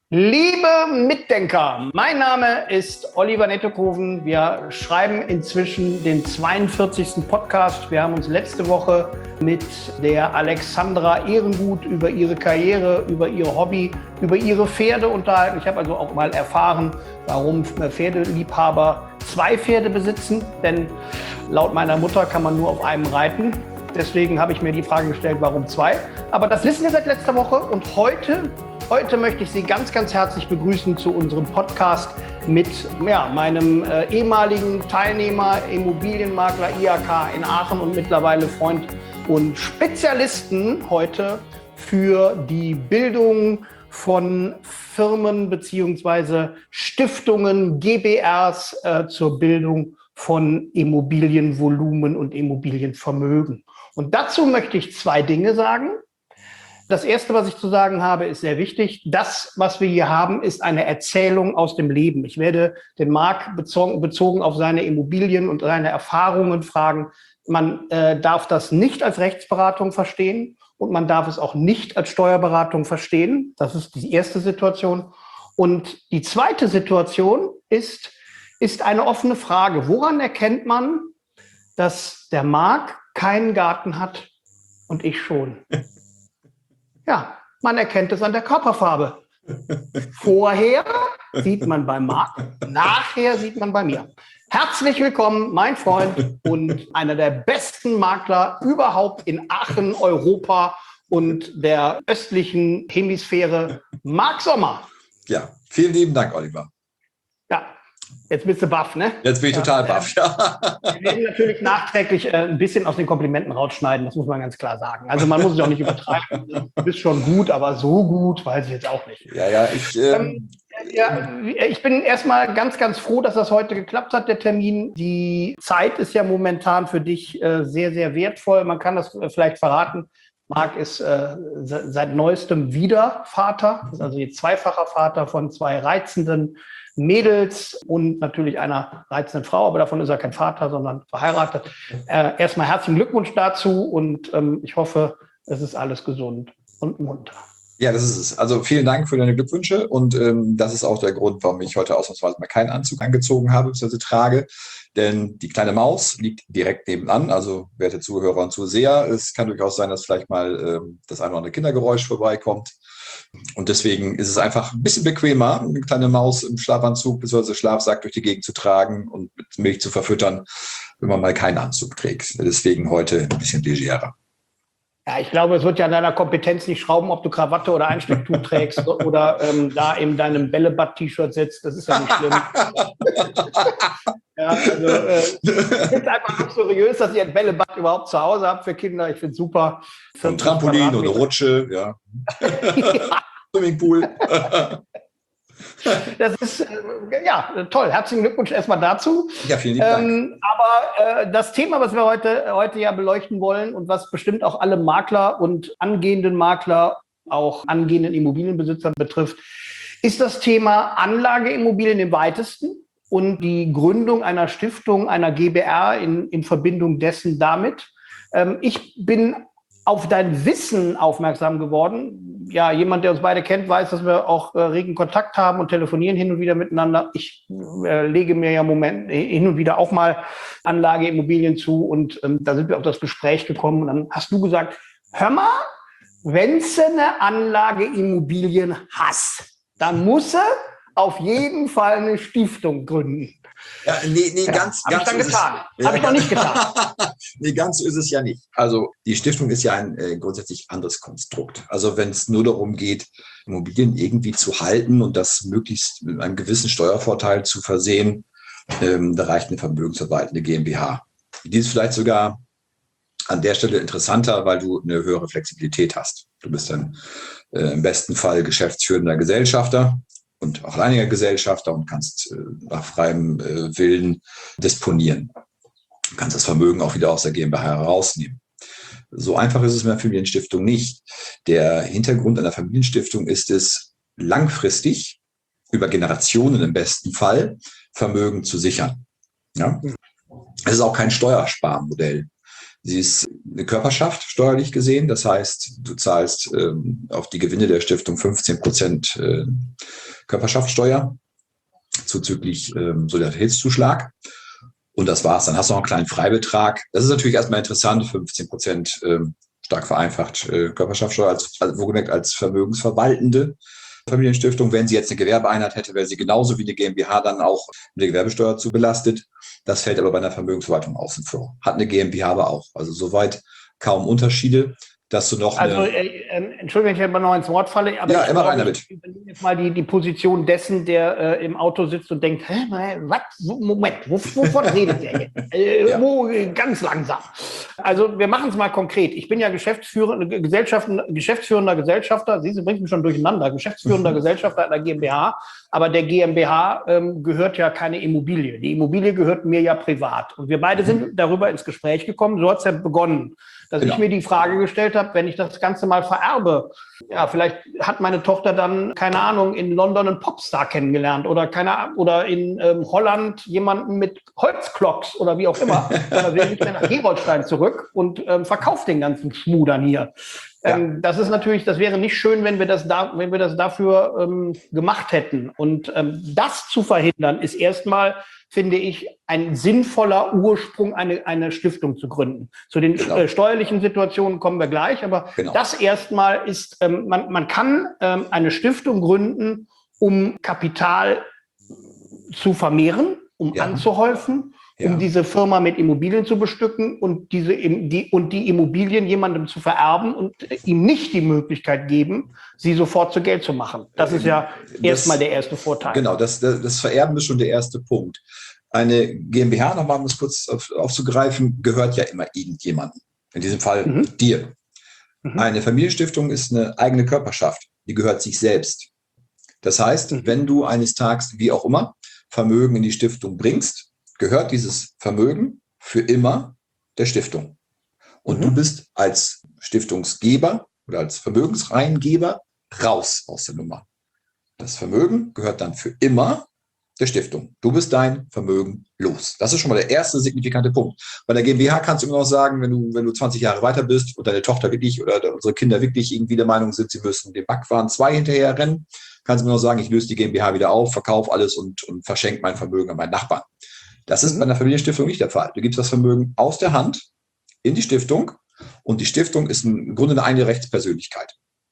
Liebe Mitdenker, mein Name ist Oliver Nettekoven. Wir schreiben inzwischen den 42. Podcast. Wir haben uns letzte Woche mit der Alexandra Ehrengut über ihre Karriere, über ihr Hobby, über ihre Pferde unterhalten. Ich habe also auch mal erfahren, warum Pferdeliebhaber 2 Pferde besitzen. Denn laut meiner Mutter kann man nur auf einem reiten. Deswegen habe ich mir die Frage gestellt, warum 2? Aber das wissen wir seit letzter Woche und heute möchte ich Sie ganz, ganz herzlich begrüßen zu unserem Podcast mit meinem ehemaligen Teilnehmer, Immobilienmakler IHK in Aachen und mittlerweile Freund und Spezialisten heute für die Bildung von Firmen bzw. Stiftungen, GbRs zur Bildung von Immobilienvolumen und Immobilienvermögen. Und dazu möchte ich 2 Dinge sagen. Das Erste, was ich zu sagen habe, ist sehr wichtig. Das, was wir hier haben, ist eine Erzählung aus dem Leben. Ich werde den Marc bezogen auf seine Immobilien und seine Erfahrungen fragen. Man darf das nicht als Rechtsberatung verstehen und man darf es auch nicht als Steuerberatung verstehen. Das ist die erste Situation. Und die zweite Situation ist eine offene Frage. Woran erkennt man, dass der Marc keinen Garten hat und ich schon? Ja, man erkennt es an der Körperfarbe. Vorher sieht man bei Marc, nachher sieht man bei mir. Herzlich willkommen, mein Freund und einer der besten Makler überhaupt in Aachen, Europa und der östlichen Hemisphäre, Marc Sommer. Ja, vielen lieben Dank, Oliver. Ja, jetzt bist du baff, ne? Jetzt bin ich total baff, ja. Wir werden natürlich nachträglich ein bisschen aus den Komplimenten rausschneiden, das muss man ganz klar sagen. Also man muss es auch nicht übertreiben. Du bist schon gut, aber so gut weiß ich jetzt auch nicht. Ja, ich bin erstmal ganz, ganz froh, dass das heute geklappt hat, der Termin. Die Zeit ist ja momentan für dich sehr, sehr wertvoll. Man kann das vielleicht verraten. Marc ist seit neuestem wieder Vater, ist also jetzt zweifacher Vater von 2 reizenden Mädels und natürlich einer reizenden Frau, aber davon ist er kein Vater, sondern verheiratet. Erstmal herzlichen Glückwunsch dazu und ich hoffe, es ist alles gesund und munter. Ja, das ist es. Also vielen Dank für deine Glückwünsche und das ist auch der Grund, warum ich heute ausnahmsweise mal keinen Anzug angezogen habe, beziehungsweise trage. Denn die kleine Maus liegt direkt nebenan. Also werte Zuhörer und Zuseher, es kann durchaus sein, dass vielleicht mal das ein oder andere Kindergeräusch vorbeikommt. Und deswegen ist es einfach ein bisschen bequemer, eine kleine Maus im Schlafanzug bzw. Schlafsack durch die Gegend zu tragen und mit Milch zu verfüttern, wenn man mal keinen Anzug trägt. Deswegen heute ein bisschen legerer. Ja, ich glaube, es wird ja an deiner Kompetenz nicht schrauben, ob du Krawatte oder Einstecktuch trägst oder da in deinem Bällebad-T-Shirt sitzt. Das ist ja nicht schlimm. Ja, also, ich finde es einfach luxuriös, dass ihr ein Bällebad überhaupt zu Hause habt für Kinder. Ich finde es super. Ein Trampolin oder Rutsche, ja. Ja. Swimmingpool. Das ist, toll. Herzlichen Glückwunsch erstmal dazu. Ja, vielen Dank. Aber das Thema, was wir heute ja beleuchten wollen und was bestimmt auch alle Makler und angehenden Makler, auch angehenden Immobilienbesitzer betrifft, ist das Thema Anlageimmobilien im weitesten und die Gründung einer Stiftung, einer GbR in Verbindung dessen damit. Ich bin auf dein Wissen aufmerksam geworden. Ja, jemand, der uns beide kennt, weiß, dass wir auch regen Kontakt haben und telefonieren hin und wieder miteinander. Ich lege mir ja hin und wieder auch mal Anlageimmobilien zu und da sind wir auf das Gespräch gekommen und dann hast du gesagt, hör mal, wenn du eine Anlageimmobilien hast, dann musst du auf jeden Fall eine Stiftung gründen. Ja, ganz Habe ich dann getan. Habe ich noch nicht getan. Nee, ganz so ist es ja nicht. Also die Stiftung ist ja ein grundsätzlich anderes Konstrukt. Also wenn es nur darum geht, Immobilien irgendwie zu halten und das möglichst mit einem gewissen Steuervorteil zu versehen, da reicht eine vermögensverwaltende GmbH. Die ist vielleicht sogar an der Stelle interessanter, weil du eine höhere Flexibilität hast. Du bist dann im besten Fall geschäftsführender Gesellschafter und auch alleiniger Gesellschafter und kannst nach freiem Willen disponieren. Du kannst das Vermögen auch wieder aus der GmbH herausnehmen. So einfach ist es mit einer Familienstiftung nicht. Der Hintergrund einer Familienstiftung ist es, langfristig, über Generationen im besten Fall, Vermögen zu sichern. Ja? Es ist auch kein Steuersparmodell. Sie ist eine Körperschaft steuerlich gesehen. Das heißt, du zahlst auf die Gewinne der Stiftung 15% Körperschaftssteuer zuzüglich Solidaritätszuschlag. Und das war's. Dann hast du noch einen kleinen Freibetrag. Das ist natürlich erstmal interessant, 15% stark vereinfacht Körperschaftssteuer, wohlgemerkt als vermögensverwaltende Familienstiftung. Wenn sie jetzt eine Gewerbeeinheit hätte, wäre sie genauso wie eine GmbH dann auch mit der Gewerbesteuer zu belastet. Das fällt aber bei einer Vermögensverwaltung außen vor. Hat eine GmbH aber auch. Also soweit kaum Unterschiede, dass du noch Entschuldigung, wenn ich aber noch ins Wort falle, aber ja, immer rein damit. Ich übernehme jetzt mal die Position dessen, der im Auto sitzt und denkt, was? Moment, wovon redet der jetzt? Ganz langsam. Also wir machen es mal konkret. Ich bin ja geschäftsführender Gesellschafter, Sie bringen mich schon durcheinander, geschäftsführender Gesellschafter einer GmbH, aber der GmbH gehört ja keine Immobilie. Die Immobilie gehört mir ja privat. Und wir beide sind darüber ins Gespräch gekommen, so hat es ja begonnen, dass ich mir die Frage gestellt habe, wenn ich das Ganze mal vererbe, ja, vielleicht hat meine Tochter dann, keine Ahnung, in London einen Popstar kennengelernt oder in Holland jemanden mit Holzklocks oder wie auch immer, sondern will nicht mehr nach Gerolstein zurück und verkauft den ganzen Schmuh dann hier. Das ist natürlich, das wäre nicht schön, wenn wir das dafür gemacht hätten. Und das zu verhindern, ist erstmal, finde ich, ein sinnvoller Ursprung, eine Stiftung zu gründen. Zu den steuerlichen Situationen kommen wir gleich, aber das erstmal ist, man kann eine Stiftung gründen, um Kapital zu vermehren, um anzuhäufen, um diese Firma mit Immobilien zu bestücken und die Immobilien jemandem zu vererben und ihm nicht die Möglichkeit geben, sie sofort zu Geld zu machen. Das ist ja erstmal der erste Vorteil. Genau, das Vererben ist schon der erste Punkt. Eine GmbH, nochmal um das kurz aufzugreifen, gehört ja immer irgendjemandem. In diesem Fall dir. Eine Familienstiftung ist eine eigene Körperschaft. Die gehört sich selbst. Das heißt, wenn du eines Tages, wie auch immer, Vermögen in die Stiftung bringst, gehört dieses Vermögen für immer der Stiftung. Und du bist als Stiftungsgeber oder als Vermögensreingeber raus aus der Nummer. Das Vermögen gehört dann für immer der Stiftung. Du bist dein Vermögen los. Das ist schon mal der erste signifikante Punkt. Bei der GmbH kannst du immer noch sagen, wenn du 20 Jahre weiter bist und deine Tochter wirklich oder unsere Kinder wirklich irgendwie der Meinung sind, sie müssen dem Backwaren 2 hinterher rennen, kannst du immer noch sagen, ich löse die GmbH wieder auf, verkaufe alles und verschenke mein Vermögen an meinen Nachbarn. Das ist bei einer Familienstiftung nicht der Fall. Du gibst das Vermögen aus der Hand in die Stiftung und die Stiftung ist im Grunde eine eigene Rechtspersönlichkeit.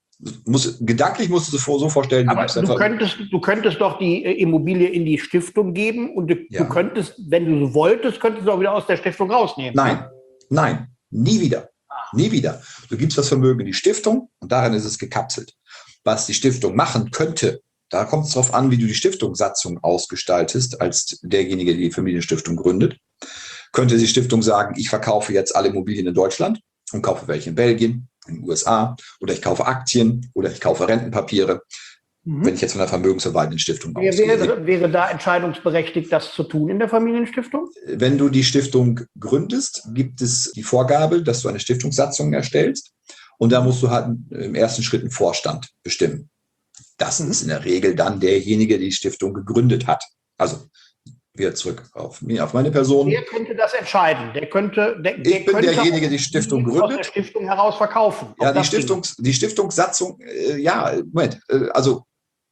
Gedanklich musst du es so vorstellen. Aber du könntest doch die Immobilie in die Stiftung geben und du könntest, wenn du so wolltest, könntest du auch wieder aus der Stiftung rausnehmen. Nein, nie wieder. Nie wieder. Du gibst das Vermögen in die Stiftung und darin ist es gekapselt. Was die Stiftung machen könnte, da kommt es darauf an, wie du die Stiftungssatzung ausgestaltest, als derjenige, der die Familienstiftung gründet. Könnte die Stiftung sagen, ich verkaufe jetzt alle Immobilien in Deutschland und kaufe welche in Belgien, in den USA, oder ich kaufe Aktien oder ich kaufe Rentenpapiere, wenn ich jetzt von der vermögensverwaltenden Stiftung ausgehe. Wäre da entscheidungsberechtigt, das zu tun in der Familienstiftung? Wenn du die Stiftung gründest, gibt es die Vorgabe, dass du eine Stiftungssatzung erstellst und da musst du halt im ersten Schritt einen Vorstand bestimmen. Das ist in der Regel dann derjenige, der die Stiftung gegründet hat. Also wieder zurück auf meine Person. Wer könnte das entscheiden? Ich bin derjenige, der die Stiftung gründet. Aus der Stiftung heraus verkaufen. Ja, die Stiftungssatzung, Moment, also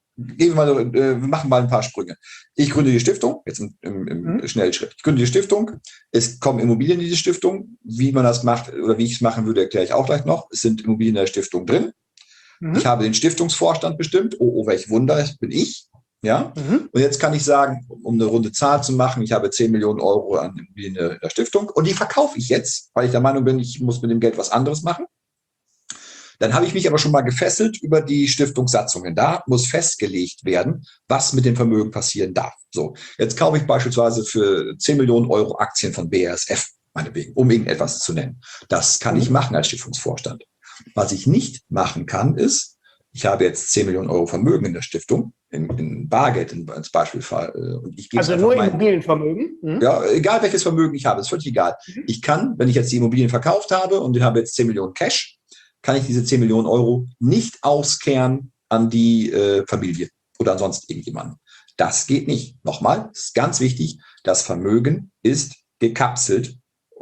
wir machen mal ein paar Sprünge. Ich gründe die Stiftung, jetzt im Schnellschritt. Ich gründe die Stiftung, es kommen Immobilien in die Stiftung. Wie man das macht oder wie ich es machen würde, erkläre ich auch gleich noch. Es sind Immobilien in der Stiftung drin. Ich habe den Stiftungsvorstand bestimmt. Oh, welch Wunder, das bin ich. Ja. Und jetzt kann ich sagen, um eine runde Zahl zu machen, ich habe 10 Millionen Euro an Immobilien in der Stiftung und die verkaufe ich jetzt, weil ich der Meinung bin, ich muss mit dem Geld was anderes machen. Dann habe ich mich aber schon mal gefesselt über die Stiftungssatzungen. Da muss festgelegt werden, was mit dem Vermögen passieren darf. So, jetzt kaufe ich beispielsweise für 10 Millionen Euro Aktien von BASF, meinetwegen, um irgendetwas zu nennen. Das kann ich machen als Stiftungsvorstand. Was ich nicht machen kann, ist, ich habe jetzt 10 Millionen Euro Vermögen in der Stiftung, in Bargeld als Beispielfall. Und ich also nur Immobilienvermögen? Ja, egal welches Vermögen ich habe, ist völlig egal. Ich kann, wenn ich jetzt die Immobilien verkauft habe und ich habe jetzt 10 Millionen Cash, kann ich diese 10 Millionen Euro nicht auskehren an die Familie oder an sonst irgendjemanden. Das geht nicht. Nochmal, das ist ganz wichtig, das Vermögen ist gekapselt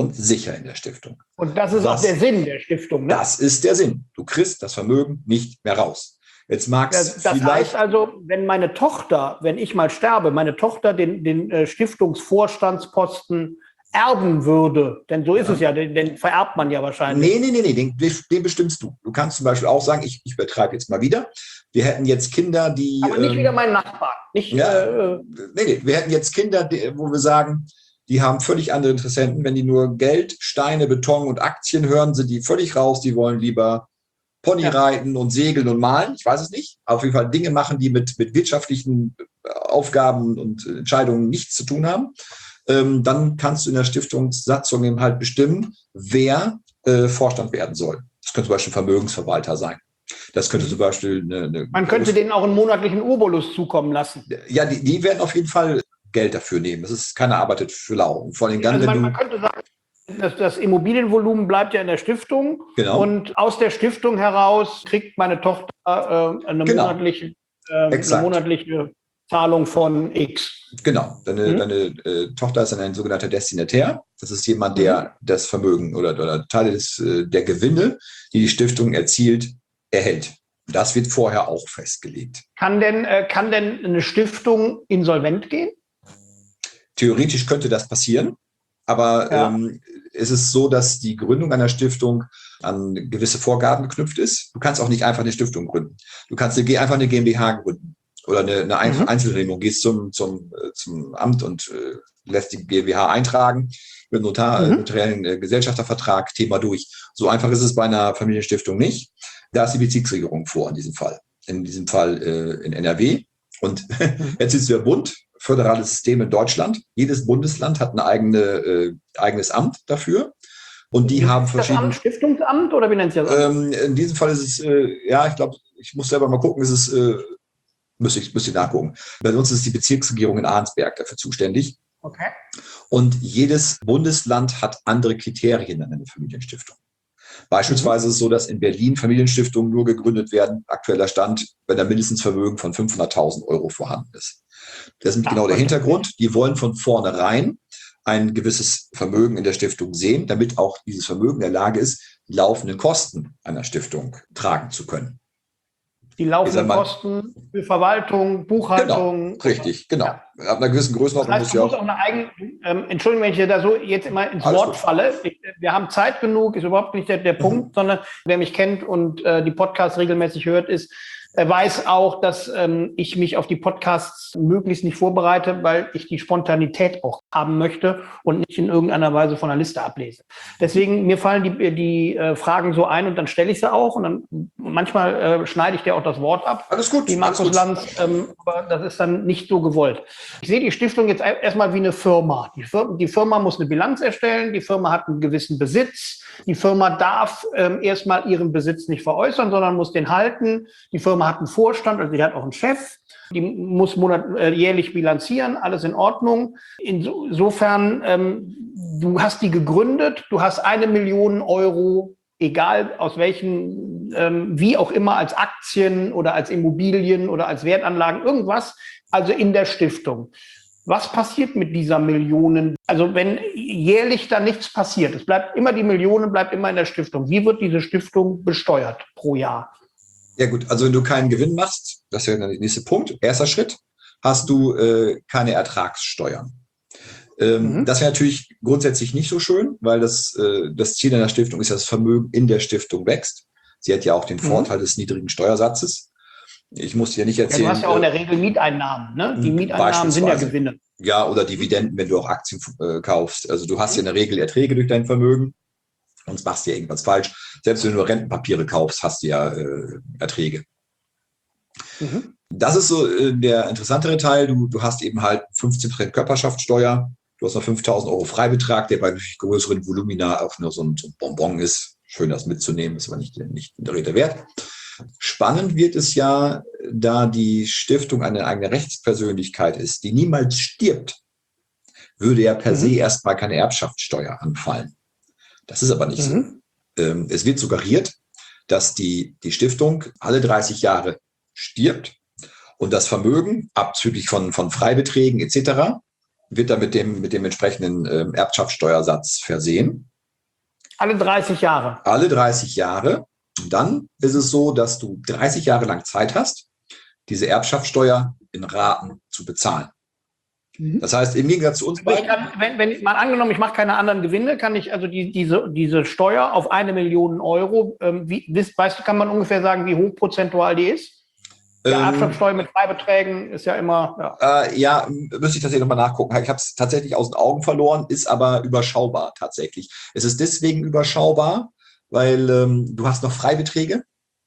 und sicher in der Stiftung. Und das ist auch der Sinn der Stiftung, ne? Das ist der Sinn. Du kriegst das Vermögen nicht mehr raus. Jetzt mag's Das heißt also, wenn meine Tochter, wenn ich mal sterbe, meine Tochter den Stiftungsvorstandsposten erben würde, denn so ist es ja, den vererbt man ja wahrscheinlich. Nee, den bestimmst du. Du kannst zum Beispiel auch sagen, ich übertreibe jetzt mal wieder, wir hätten jetzt Kinder, die... Aber nicht wieder meinen Nachbarn. Nicht, wir hätten jetzt Kinder, wo wir sagen, die haben völlig andere Interessenten. Wenn die nur Geld, Steine, Beton und Aktien hören, sind die völlig raus. Die wollen lieber Pony reiten und segeln und malen. Ich weiß es nicht. Auf jeden Fall Dinge machen, die mit wirtschaftlichen Aufgaben und Entscheidungen nichts zu tun haben. Dann kannst du in der Stiftungssatzung eben halt bestimmen, wer Vorstand werden soll. Das könnte zum Beispiel ein Vermögensverwalter sein. Das könnte zum Beispiel man könnte denen auch einen monatlichen Obolus zukommen lassen. Ja, die werden auf jeden Fall Geld dafür nehmen. Keiner arbeitet für lau. Und vor allem dann, also man könnte sagen, das Immobilienvolumen bleibt ja in der Stiftung. Genau. Und aus der Stiftung heraus kriegt meine Tochter eine monatliche Zahlung von X. Genau. Deine Tochter ist dann ein sogenannter Destinatär. Das ist jemand, der das Vermögen oder Teile der Gewinne, die die Stiftung erzielt, erhält. Das wird vorher auch festgelegt. Kann denn eine Stiftung insolvent gehen? Theoretisch könnte das passieren, aber es ist so, dass die Gründung einer Stiftung an gewisse Vorgaben geknüpft ist. Du kannst auch nicht einfach eine Stiftung gründen. Du kannst einfach eine GmbH gründen oder eine Einzelunternehmung. Gehst zum Amt und lässt die GmbH eintragen mit notariellen Gesellschaftervertrag, Thema durch. So einfach ist es bei einer Familienstiftung nicht. Da ist die Bezirksregierung vor in diesem Fall. In diesem Fall in NRW. Und jetzt ist der Bund, föderales System in Deutschland. Jedes Bundesland hat ein eigenes Amt dafür. Und die haben verschiedene... Das Amt Stiftungsamt oder wie nennt sich das? In diesem Fall ist es, ich glaube, ich muss selber mal gucken, müsste ich nachgucken. Bei uns ist die Bezirksregierung in Arnsberg dafür zuständig. Okay. Und jedes Bundesland hat andere Kriterien an eine Familienstiftung. Beispielsweise ist es so, dass in Berlin Familienstiftungen nur gegründet werden, aktueller Stand, wenn ein Mindestvermögen von 500.000 € vorhanden ist. Das ist genau der Hintergrund. Die wollen von vornherein ein gewisses Vermögen in der Stiftung sehen, damit auch dieses Vermögen in der Lage ist, die laufenden Kosten einer Stiftung tragen zu können. Die laufenden Kosten für Verwaltung, Buchhaltung. Genau, richtig, genau. Ja. Ab einer gewissen Größenordnung muss ja auch eine eigene, Entschuldigung, wenn ich da so jetzt immer ins Wort falle. Wir haben Zeit genug, ist überhaupt nicht der Punkt, sondern wer mich kennt und die Podcasts regelmäßig hört, weiß auch, dass ich mich auf die Podcasts möglichst nicht vorbereite, weil ich die Spontanität auch haben möchte und nicht in irgendeiner Weise von der Liste ablese. Deswegen, mir fallen die Fragen so ein und dann stelle ich sie auch und dann manchmal schneide ich dir auch das Wort ab. Alles gut. Wie Markus Lanz, aber das ist dann nicht so gewollt. Ich sehe die Stiftung jetzt erstmal wie eine Firma. Die Firma muss eine Bilanz erstellen, die Firma hat einen gewissen Besitz. Die Firma darf erstmal ihren Besitz nicht veräußern, sondern muss den halten. Die Firma hat einen Vorstand, also sie hat auch einen Chef. Die muss jährlich bilanzieren, alles in Ordnung. Insofern, du hast die gegründet, du hast 1 Million €, egal aus welchen, wie auch immer, als Aktien oder als Immobilien oder als Wertanlagen, irgendwas, also in der Stiftung. Was passiert mit dieser Millionen? Also wenn jährlich da nichts passiert, es bleibt immer die Millionen, bleibt immer in der Stiftung. Wie wird diese Stiftung besteuert pro Jahr? Ja gut, also wenn du keinen Gewinn machst, das ist ja der nächste Punkt, erster Schritt, hast du keine Ertragssteuern. Das wäre natürlich grundsätzlich nicht so schön, weil das Ziel einer Stiftung ist, dass das Vermögen in der Stiftung wächst. Sie hat ja auch den Vorteil des niedrigen Steuersatzes. Ich muss dir nicht erzählen. Ja, du hast ja auch in der Regel Mieteinnahmen, ne? Die Mieteinnahmen sind ja Gewinne. Ja, oder Dividenden, wenn du auch Aktien kaufst. Also du hast ja in der Regel Erträge durch dein Vermögen. Sonst machst du ja irgendwas falsch. Selbst wenn du nur Rentenpapiere kaufst, hast du ja Erträge. Das ist so der interessantere Teil. Du hast eben halt 15% Körperschaftssteuer. Du hast noch 5.000 € Freibetrag, der bei natürlich größeren Volumina auch nur so ein Bonbon ist. Schön, das mitzunehmen, ist aber nicht der Rede wert. Spannend wird es ja, da die Stiftung eine eigene Rechtspersönlichkeit ist, die niemals stirbt, würde ja per se erstmal keine Erbschaftssteuer anfallen. Das ist aber nicht so. Es wird suggeriert, dass die Stiftung alle 30 Jahre stirbt und das Vermögen, abzüglich von Freibeträgen etc., wird dann mit dem entsprechenden Erbschaftssteuersatz versehen. Alle 30 Jahre. Alle 30 Jahre. Und dann ist es so, dass du 30 Jahre lang Zeit hast, diese Erbschaftssteuer in Raten zu bezahlen. Das heißt, im Gegensatz zu uns beiden. Wenn mal angenommen, ich mache keine anderen Gewinne, kann ich also diese Steuer auf 1 Million Euro, weißt du, kann man ungefähr sagen, wie hoch prozentual die ist? Der Erbschaftssteuer mit Freibeträgen ist ja immer. Ja, müsste ich tatsächlich nochmal nachgucken. Ich habe es tatsächlich aus den Augen verloren, ist aber überschaubar tatsächlich. Es ist deswegen überschaubar, weil du hast noch Freibeträge.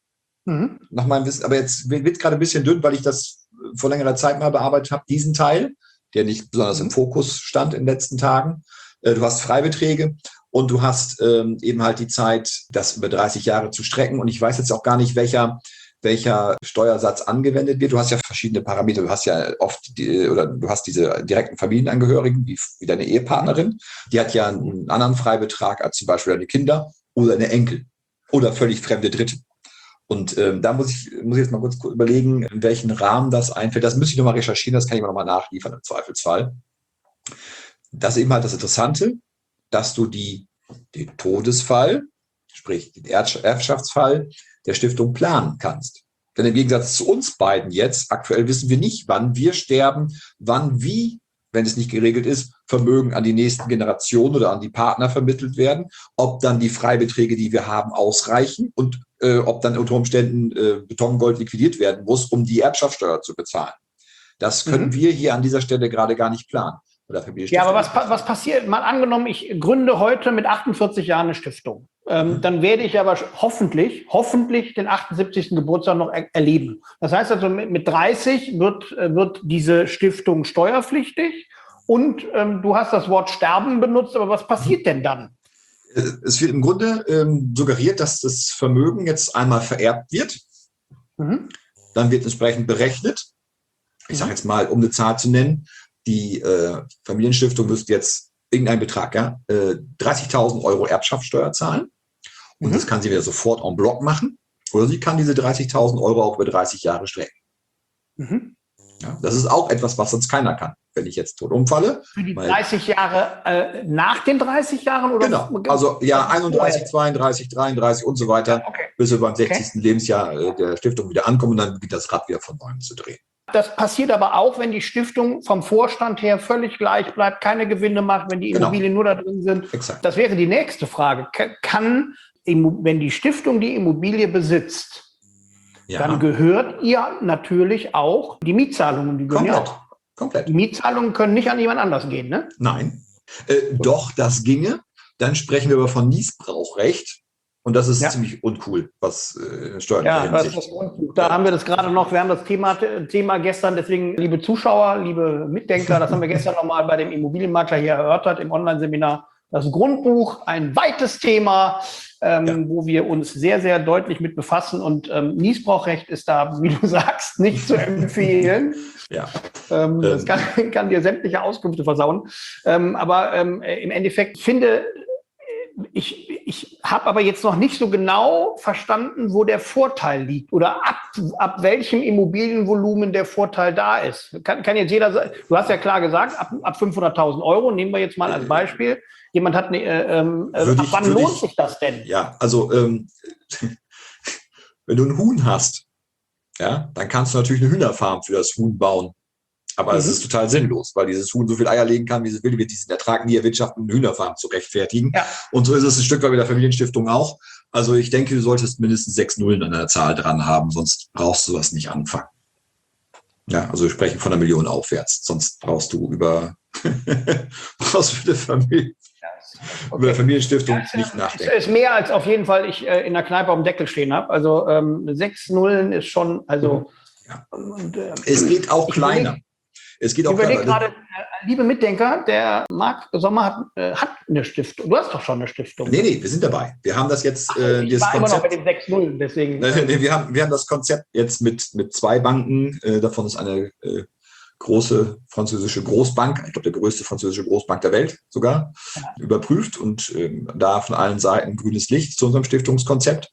Nach meinem Wissen, aber jetzt wird gerade ein bisschen dünn, weil ich das vor längerer Zeit mal bearbeitet habe, diesen Teil, der nicht besonders im Fokus stand in den letzten Tagen. Du hast Freibeträge und du hast eben halt die Zeit, das über 30 Jahre zu strecken. Und ich weiß jetzt auch gar nicht, welcher Steuersatz angewendet wird. Du hast ja verschiedene Parameter. Du hast ja oft du hast diese direkten Familienangehörigen, wie deine Ehepartnerin. Die hat ja einen anderen Freibetrag als zum Beispiel deine Kinder oder deine Enkel oder völlig fremde Dritte. Und da muss ich jetzt mal kurz überlegen, in welchen Rahmen das einfällt. Das müsste ich nochmal recherchieren, das kann ich mir nochmal nachliefern im Zweifelsfall. Das ist eben halt das Interessante, dass du den Todesfall, sprich den Erbschaftsfall der Stiftung planen kannst. Denn im Gegensatz zu uns beiden jetzt, aktuell wissen wir nicht, wann wir sterben, wie, wenn es nicht geregelt ist, Vermögen an die nächsten Generationen oder an die Partner vermittelt werden, ob dann die Freibeträge, die wir haben, ausreichen und ob dann unter Umständen Betongold liquidiert werden muss, um die Erbschaftssteuer zu bezahlen. Das können wir hier an dieser Stelle gerade gar nicht planen. Ja, aber was passiert? Mal angenommen, ich gründe heute mit 48 Jahren eine Stiftung. Dann werde ich aber hoffentlich den 78. Geburtstag noch erleben. Das heißt also, mit 30 wird diese Stiftung steuerpflichtig und du hast das Wort Sterben benutzt, aber was passiert denn dann? Es wird im Grunde suggeriert, dass das Vermögen jetzt einmal vererbt wird. Dann wird entsprechend berechnet. Ich sage jetzt mal, um eine Zahl zu nennen, die Familienstiftung müsste jetzt irgendeinen Betrag, 30.000 Euro Erbschaftssteuer zahlen. Und das kann sie wieder sofort en bloc machen. Oder sie kann diese 30.000 Euro auch über 30 Jahre strecken. Ja, das ist auch etwas, was sonst keiner kann, wenn ich jetzt tot umfalle. Für die 30 Jahre nach den 30 Jahren? Oder genau, also ja 31, 32, 33 und so weiter, bis wir beim 60. Lebensjahr der Stiftung wieder ankommen und dann beginnt das Rad wieder von neuem zu drehen. Das passiert aber auch, wenn die Stiftung vom Vorstand her völlig gleich bleibt, keine Gewinne macht, wenn die Immobilien nur da drin sind. Exakt. Das wäre die nächste Frage. Wenn die Stiftung die Immobilie besitzt, dann gehört ihr natürlich auch die Mietzahlungen. Die gehören komplett. Die Mietzahlungen können nicht an jemand anders gehen, ne? Nein. Doch, das ginge. Dann sprechen wir aber von Nießbrauchrecht. Und das ist ziemlich uncool, was steuerliche Hinsicht. Das ist uncool. Da haben wir das gerade noch, wir haben das Thema gestern, deswegen, liebe Zuschauer, liebe Mitdenker, das haben wir gestern nochmal bei dem Immobilienmakler hier erörtert im Online-Seminar. Das Grundbuch, ein weites Thema, wo wir uns sehr, sehr deutlich mit befassen. Und Nießbrauchrecht ist da, wie du sagst, nicht zu empfehlen. Das kann dir sämtliche Auskünfte versauen. Aber im Endeffekt ich habe aber jetzt noch nicht so genau verstanden, wo der Vorteil liegt oder ab welchem Immobilienvolumen der Vorteil da ist. Kann jetzt jeder sagen, du hast ja klar gesagt, ab 500.000 Euro, nehmen wir jetzt mal als Beispiel. Jemand hat ab wann lohnt sich das denn? Ja, also wenn du ein Huhn hast, dann kannst du natürlich eine Hühnerfarm für das Huhn bauen. Aber es ist total sinnlos, weil dieses Huhn so viel Eier legen kann, wie es will, wird diesen Ertrag nie erwirtschaften, eine Hühnerfarm zu rechtfertigen. Ja. Und so ist es ein Stück weit mit der Familienstiftung auch. Also ich denke, du solltest mindestens 6 Nullen an der Zahl dran haben, sonst brauchst du sowas nicht anfangen. Ja, also wir sprechen von 1 Million aufwärts, sonst brauchst du über eine Familienstiftung nicht nachdenken. Es ist mehr als auf jeden Fall ich in der Kneipe auf dem Deckel stehen habe. Also 6 Nullen ist schon, also... es geht auch kleiner. Ich überlege gerade, liebe Mitdenker, der Marc Sommer hat eine Stiftung. Du hast doch schon eine Stiftung. Nee, wir sind dabei. Wir haben das jetzt. Ich war immer noch bei den 6-0, deswegen. Nee, wir haben das Konzept jetzt mit 2 Banken. Davon ist eine große französische Großbank, ich glaube, der größte französische Großbank der Welt sogar, überprüft und da von allen Seiten grünes Licht zu unserem Stiftungskonzept.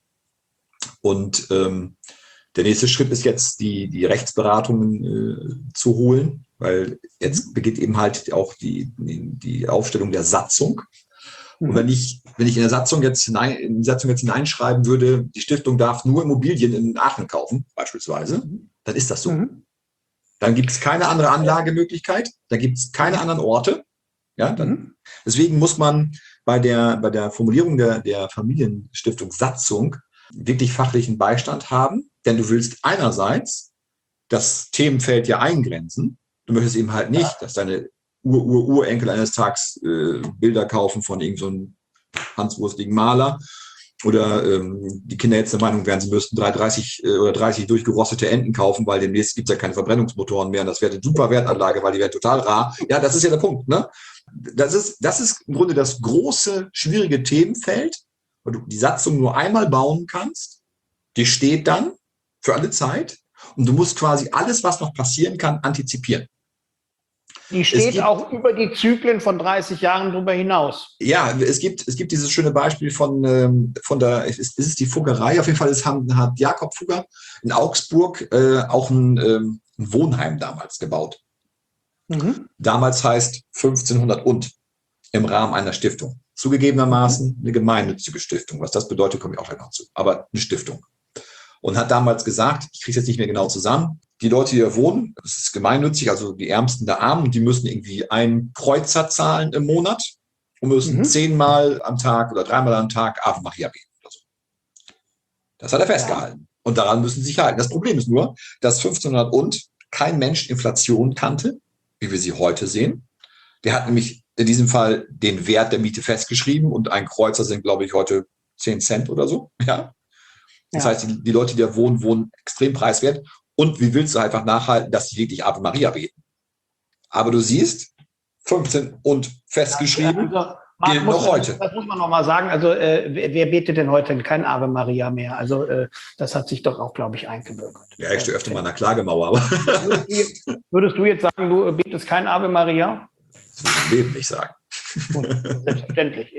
Und der nächste Schritt ist jetzt, die Rechtsberatungen zu holen, Weil jetzt beginnt eben halt auch die Aufstellung der Satzung. Und wenn ich in die Satzung jetzt hineinschreiben würde, die Stiftung darf nur Immobilien in Aachen kaufen, beispielsweise, dann ist das so. Dann gibt es keine andere Anlagemöglichkeit, da gibt es keine anderen Orte. Ja, deswegen muss man bei der Formulierung der Familienstiftungssatzung wirklich fachlichen Beistand haben, denn du willst einerseits das Themenfeld ja eingrenzen. Du möchtest eben halt nicht, dass deine Urenkel eines Tages Bilder kaufen von irgendeinem so hanswurstigen Maler oder die Kinder jetzt der Meinung wären, sie müssten 30 durchgerostete Enten kaufen, weil demnächst gibt es ja keine Verbrennungsmotoren mehr und das wäre eine super Wertanlage, weil die wäre total rar. Ja, das ist ja der Punkt. Ne? Das ist im Grunde das große, schwierige Themenfeld, weil du die Satzung nur einmal bauen kannst. Die steht dann für alle Zeit und du musst quasi alles, was noch passieren kann, antizipieren. Die steht auch über die Zyklen von 30 Jahren drüber hinaus. Ja, es gibt dieses schöne Beispiel ist es die Fuggerei, auf jeden Fall hat Jakob Fugger in Augsburg auch ein Wohnheim damals gebaut. Damals heißt 1500 und im Rahmen einer Stiftung. Zugegebenermaßen eine gemeinnützige Stiftung. Was das bedeutet, komme ich auch gleich noch zu. Aber eine Stiftung. Und hat damals gesagt, ich kriege es jetzt nicht mehr genau zusammen, die Leute, die da wohnen, das ist gemeinnützig, also die Ärmsten der Armen, die müssen irgendwie einen Kreuzer zahlen im Monat und müssen 10-mal am Tag oder 3-mal am Tag Ave Maria beten. Oder so. Das hat er festgehalten. Und daran müssen sie sich halten. Das Problem ist nur, dass 1500 und kein Mensch Inflation kannte, wie wir sie heute sehen. Der hat nämlich in diesem Fall den Wert der Miete festgeschrieben und ein Kreuzer sind, glaube ich, heute 10 Cent oder so. Ja. Das heißt, die Leute, die da wohnen extrem preiswert. Und wie willst du einfach nachhalten, dass sie wirklich Ave Maria beten? Aber du siehst, 15 und festgeschrieben, gilt noch heute. Das muss man noch mal sagen. Also wer betet denn heute kein Ave Maria mehr? Also das hat sich doch auch, glaube ich, eingebürgert. Ja, ich stehe öfter mal an der Klagemauer. Aber würdest du jetzt sagen, du betest kein Ave Maria? Das würde ich im Leben nicht sagen. Selbstverständlich.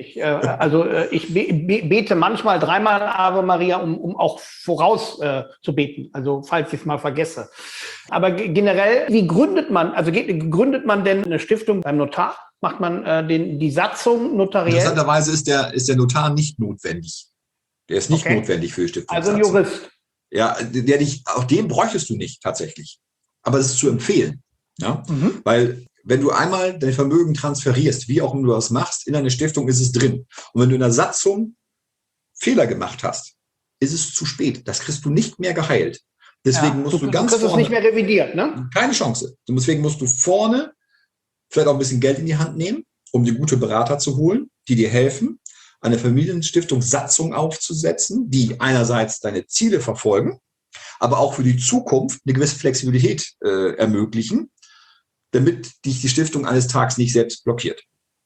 Ich bete manchmal 3-mal Ave Maria, um auch voraus zu beten, also falls ich es mal vergesse. Aber generell, wie gründet man? Also gründet man denn eine Stiftung beim Notar? Macht man die Satzung notariell? Interessanterweise ist der Notar nicht notwendig. Der ist nicht notwendig für die Stiftung. Also ein Jurist. Ja, auch den bräuchtest du nicht tatsächlich. Aber es ist zu empfehlen. Ja? Weil wenn du einmal dein Vermögen transferierst, wie auch immer du das machst, in eine Stiftung ist es drin. Und wenn du in der Satzung Fehler gemacht hast, ist es zu spät. Das kriegst du nicht mehr geheilt. Deswegen musst du ganz vorne... Du kriegst es nicht mehr revidiert, ne? Keine Chance. Deswegen musst du vorne vielleicht auch ein bisschen Geld in die Hand nehmen, um dir gute Berater zu holen, die dir helfen, eine Familienstiftung-Satzung aufzusetzen, die einerseits deine Ziele verfolgen, aber auch für die Zukunft eine gewisse Flexibilität ermöglichen, damit dich die Stiftung eines Tages nicht selbst blockiert.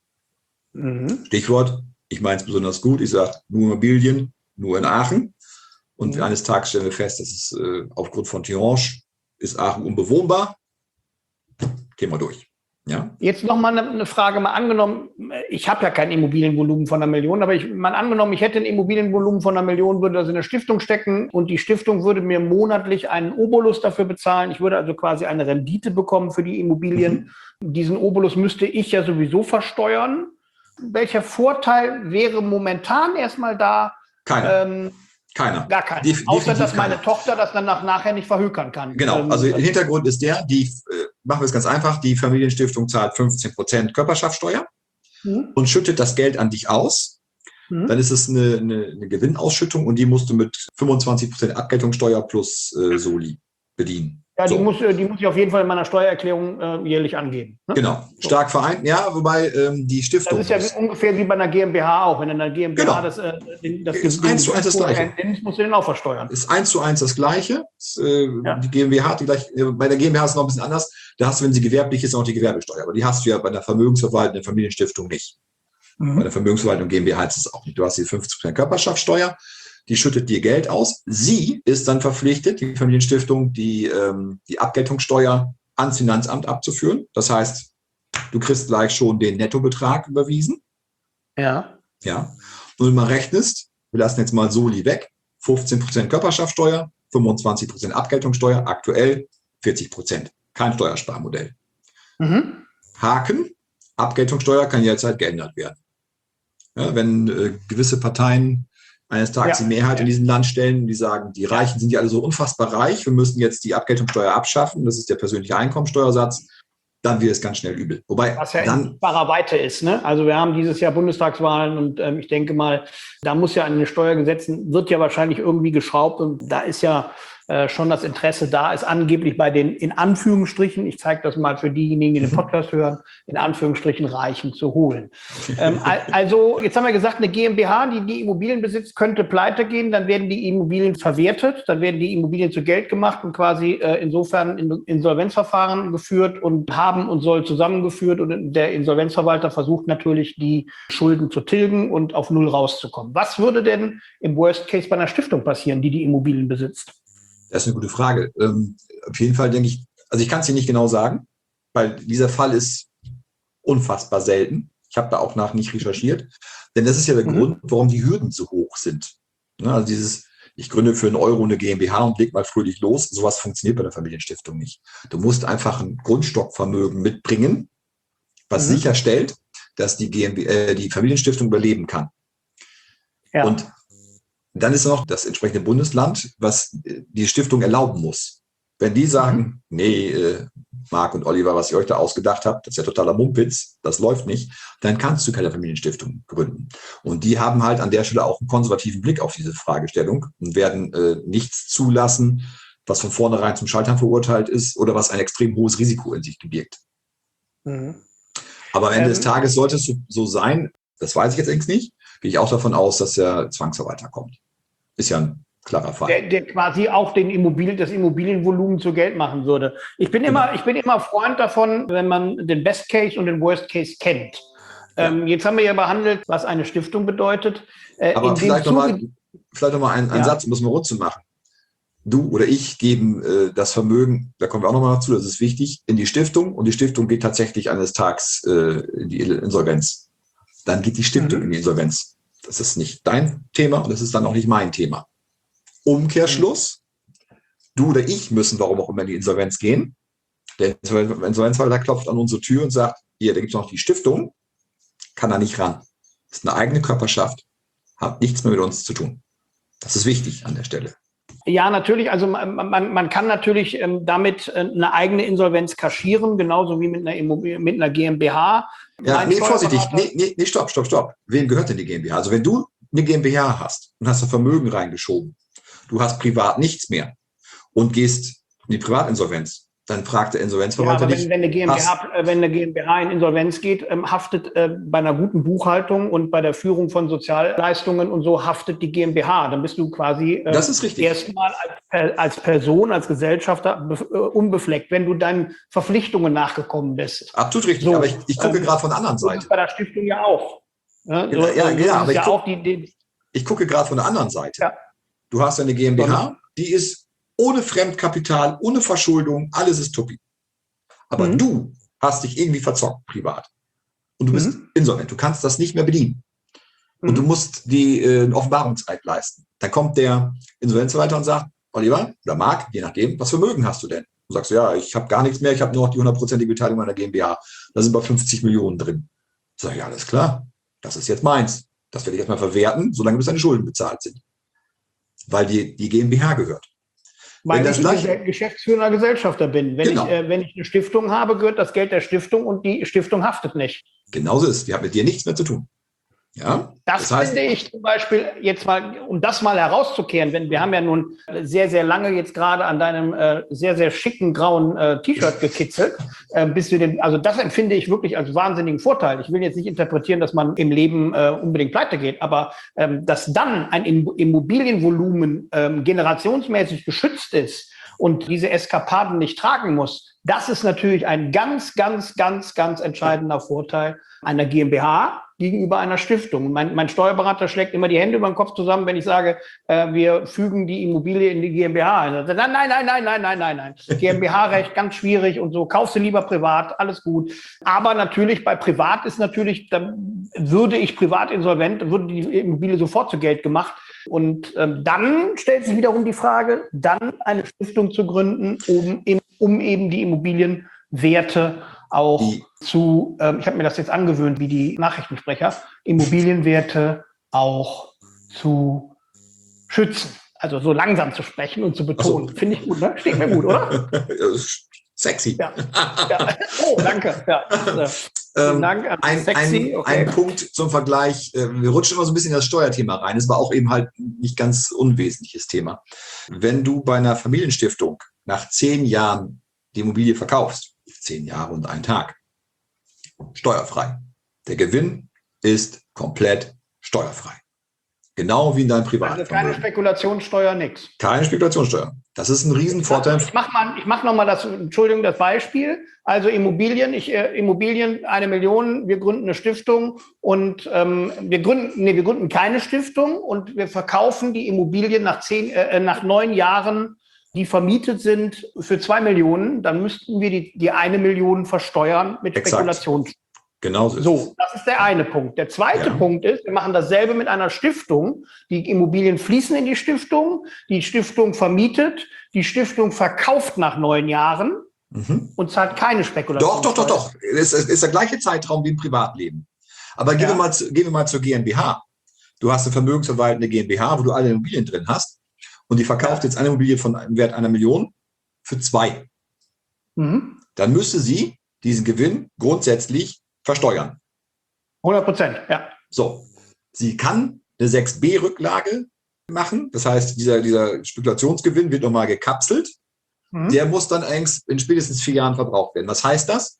Stichwort, ich meine es besonders gut, ich sage nur Immobilien, nur in Aachen. Und eines Tages stellen wir fest, dass es aufgrund von Tihange ist Aachen unbewohnbar. Gehen wir durch. Ja? Jetzt noch mal eine Frage, mal angenommen, ich habe ja kein Immobilienvolumen von 1 Million, aber mal angenommen, ich hätte ein Immobilienvolumen von 1 Million, würde das in eine Stiftung stecken und die Stiftung würde mir monatlich einen Obolus dafür bezahlen. Ich würde also quasi eine Rendite bekommen für die Immobilien. Diesen Obolus müsste ich ja sowieso versteuern. Welcher Vorteil wäre momentan erstmal da? Keiner. Gar keiner. Außer, dass meine Tochter das dann nachher nicht verhökern kann. Genau, also der Hintergrund ist machen wir es ganz einfach, die Familienstiftung zahlt 15% Körperschaftsteuer und schüttet das Geld an dich aus. Dann ist es eine Gewinnausschüttung und die musst du mit 25% Abgeltungssteuer plus Soli bedienen. Ja, die muss ich auf jeden Fall in meiner Steuererklärung jährlich angeben. Ne? Genau, stark vereint, ja, wobei die Stiftung... Das ist ja ungefähr wie bei einer GmbH auch. Wenn in einer GmbH das ist 1:1 das Gleiche. Musst du den auch versteuern. Ist 1:1 das Gleiche. Die GmbH hat bei der GmbH ist es noch ein bisschen anders. Da hast du, wenn sie gewerblich ist, auch die Gewerbesteuer. Aber die hast du ja bei der Vermögensverwaltung, der Familienstiftung nicht. Bei der Vermögensverwaltung GmbH ist es auch nicht. Du hast die 50% Körperschaftsteuer. Die schüttet dir Geld aus. Sie ist dann verpflichtet, die Familienstiftung, die Abgeltungssteuer ans Finanzamt abzuführen. Das heißt, du kriegst gleich schon den Nettobetrag überwiesen. Ja. Ja. Und wenn man rechnest, wir lassen jetzt mal Soli weg, 15% Körperschaftsteuer, 25% Abgeltungssteuer, aktuell 40%. Kein Steuersparmodell. Haken, Abgeltungssteuer kann jederzeit geändert werden. Ja, wenn gewisse Parteien eines Tages die Mehrheit in diesem Land stellen, die sagen, die Reichen sind ja alle so unfassbar reich, wir müssen jetzt die Abgeltungssteuer abschaffen, das ist der persönliche Einkommensteuersatz, dann wird es ganz schnell übel. Wobei was ja in barer Weite ist, ne? Also wir haben dieses Jahr Bundestagswahlen und ich denke mal, da muss ja an den Steuergesetzen, wird ja wahrscheinlich irgendwie geschraubt und da ist ja schon das Interesse da, ist angeblich bei den, in Anführungsstrichen, ich zeige das mal für diejenigen, die den Podcast hören, in Anführungsstrichen Reichen zu holen. Also jetzt haben wir gesagt, eine GmbH, die Immobilien besitzt, könnte pleite gehen, dann werden die Immobilien verwertet, dann werden die Immobilien zu Geld gemacht und quasi insofern in Insolvenzverfahren geführt und haben und soll zusammengeführt und der Insolvenzverwalter versucht natürlich, die Schulden zu tilgen und auf Null rauszukommen. Was würde denn im Worst Case bei einer Stiftung passieren, die Immobilien besitzt? Das ist eine gute Frage. Auf jeden Fall denke ich, also ich kann es dir nicht genau sagen, weil dieser Fall ist unfassbar selten. Ich habe da auch nicht recherchiert, denn das ist ja der Grund, warum die Hürden so hoch sind. Ne, also ich gründe für 1 Euro eine GmbH und leg mal fröhlich los, sowas funktioniert bei der Familienstiftung nicht. Du musst einfach ein Grundstockvermögen mitbringen, was sicherstellt, dass die Familienstiftung überleben kann. Ja. Und dann ist noch das entsprechende Bundesland, was die Stiftung erlauben muss. Wenn die sagen, nee, Marc und Oliver, was ihr euch da ausgedacht habt, das ist ja totaler Mumpitz, das läuft nicht, dann kannst du keine Familienstiftung gründen. Und die haben halt an der Stelle auch einen konservativen Blick auf diese Fragestellung und werden nichts zulassen, was von vornherein zum Scheitern verurteilt ist oder was ein extrem hohes Risiko in sich birgt. Aber am Ende des Tages sollte es so sein, das weiß ich jetzt allerdings nicht, gehe ich auch davon aus, dass der Zwangsverwalter kommt. Ist ja ein klarer Fall. Der quasi auch das Immobilienvolumen zu Geld machen würde. Ich bin immer Freund davon, wenn man den Best Case und den Worst Case kennt. Jetzt haben wir ja behandelt, was eine Stiftung bedeutet. Aber vielleicht noch mal einen Satz, um das mal rund zu machen. Du oder ich geben das Vermögen, da kommen wir auch noch mal dazu, das ist wichtig, in die Stiftung und die Stiftung geht tatsächlich eines Tages in die Insolvenz. Dann geht die Stiftung in die Insolvenz. Das ist nicht dein Thema und das ist dann auch nicht mein Thema. Umkehrschluss, du oder ich müssen, warum auch immer, in die Insolvenz gehen. Der Insolvenzverwalter klopft an unsere Tür und sagt, hier, da gibt es noch die Stiftung, kann da nicht ran. Das ist eine eigene Körperschaft, hat nichts mehr mit uns zu tun. Das ist wichtig an der Stelle. Ja, natürlich. Also man kann natürlich damit eine eigene Insolvenz kaschieren, genauso wie mit einer GmbH. Ja, nee, vorsichtig. Nee, stopp. Wem gehört denn die GmbH? Also wenn du eine GmbH hast und hast ein Vermögen reingeschoben, du hast privat nichts mehr und gehst in die Privatinsolvenz, dann fragt der Insolvenzverwalter dich. Wenn eine GmbH in Insolvenz geht, haftet bei einer guten Buchhaltung und bei der Führung von Sozialleistungen und so haftet die GmbH. Dann bist du quasi das ist richtig. Erstmal als Person, als Gesellschafter unbefleckt, wenn du deinen Verpflichtungen nachgekommen bist. Absolut richtig, so, aber ich gucke gerade von der anderen Seite. Das ist bei der Stiftung ja auch. Ich gucke gerade von der anderen Seite. Ja. Du hast eine GmbH, die ist ohne Fremdkapital, ohne Verschuldung, alles ist tuppi. Aber du hast dich irgendwie verzockt, privat. Und du bist insolvent. Du kannst das nicht mehr bedienen. Und du musst die Offenbarungseid leisten. Dann kommt der Insolvenzverwalter und sagt, Oliver oder Marc, je nachdem, was Vermögen hast du denn? Du sagst, ja, ich habe gar nichts mehr, ich habe nur noch die 100%ige Beteiligung meiner GmbH. Da sind bei 50 Millionen drin. Ich sage, ja, alles klar, das ist jetzt meins. Das werde ich erstmal verwerten, solange bis deine Schulden bezahlt sind. Weil die GmbH gehört. Weil ich geschäftsführender Gesellschafter bin. Wenn ich eine Stiftung habe, gehört das Geld der Stiftung und die Stiftung haftet nicht. Genauso ist es. Die hat mit dir nichts mehr zu tun. Ja? Das finde ich zum Beispiel jetzt mal, um das mal herauszukehren, wir haben ja nun sehr, sehr lange jetzt gerade an deinem sehr, sehr schicken grauen T-Shirt gekitzelt, also das empfinde ich wirklich als wahnsinnigen Vorteil. Ich will jetzt nicht interpretieren, dass man im Leben unbedingt pleite geht, aber dass dann ein Immobilienvolumen generationsmäßig geschützt ist und diese Eskapaden nicht tragen muss, das ist natürlich ein ganz, ganz, ganz, ganz entscheidender Vorteil einer GmbH gegenüber einer Stiftung. Mein Steuerberater schlägt immer die Hände über den Kopf zusammen, wenn ich sage, wir fügen die Immobilie in die GmbH ein. Nein. GmbH-Recht ganz schwierig und so. Kaufst du lieber privat, alles gut. Aber natürlich bei Privat ist natürlich, da würde ich privat insolvent, würde die Immobilie sofort zu Geld gemacht. Und dann stellt sich wiederum die Frage, dann eine Stiftung zu gründen, um eben die Immobilienwerte auch ich habe mir das jetzt angewöhnt, wie die Nachrichtensprecher, Immobilienwerte auch zu schützen. Also so langsam zu sprechen und zu betonen. Finde ich gut, ne? Steht mir gut, oder? Sexy. Ja. Oh, danke. Ja. Vielen Dank. Sexy. Okay. Ein Punkt zum Vergleich. Wir rutschen immer so ein bisschen in das Steuerthema rein. Das war auch eben halt nicht ganz unwesentliches Thema. Wenn du bei einer Familienstiftung nach 10 Jahren die Immobilie verkaufst, 10 Jahre und 1 Tag, steuerfrei. Der Gewinn ist komplett steuerfrei. Genau wie in deinem Privatvermögen. Also keine Spekulationssteuer, nichts. Keine Spekulationssteuer. Das ist ein Riesenvorteil. Ich mach noch mal das Beispiel. Also Immobilien, 1 Million, wir gründen eine Stiftung und wir gründen keine Stiftung und wir verkaufen die Immobilien nach 9 Jahren, die vermietet sind, für 2 Millionen. Dann müssten wir die 1 Million versteuern mit Spekulationssteuer. Genau so. Das ist der eine Punkt. Der zweite Punkt ist, wir machen dasselbe mit einer Stiftung. Die Immobilien fließen in die Stiftung vermietet, die Stiftung verkauft nach 9 Jahren und zahlt keine Spekulation. Doch. Es ist der gleiche Zeitraum wie im Privatleben. Aber gehen wir mal zur GmbH. Du hast eine vermögensverwaltende GmbH, wo du alle Immobilien drin hast und die verkauft jetzt eine Immobilie von einem Wert 1 Million für 2. Dann müsste sie diesen Gewinn grundsätzlich versteuern. 100%, ja. So, sie kann eine 6b-Rücklage machen. Das heißt, dieser Spekulationsgewinn wird nochmal gekapselt. Der muss dann in spätestens 4 Jahren verbraucht werden. Was heißt das?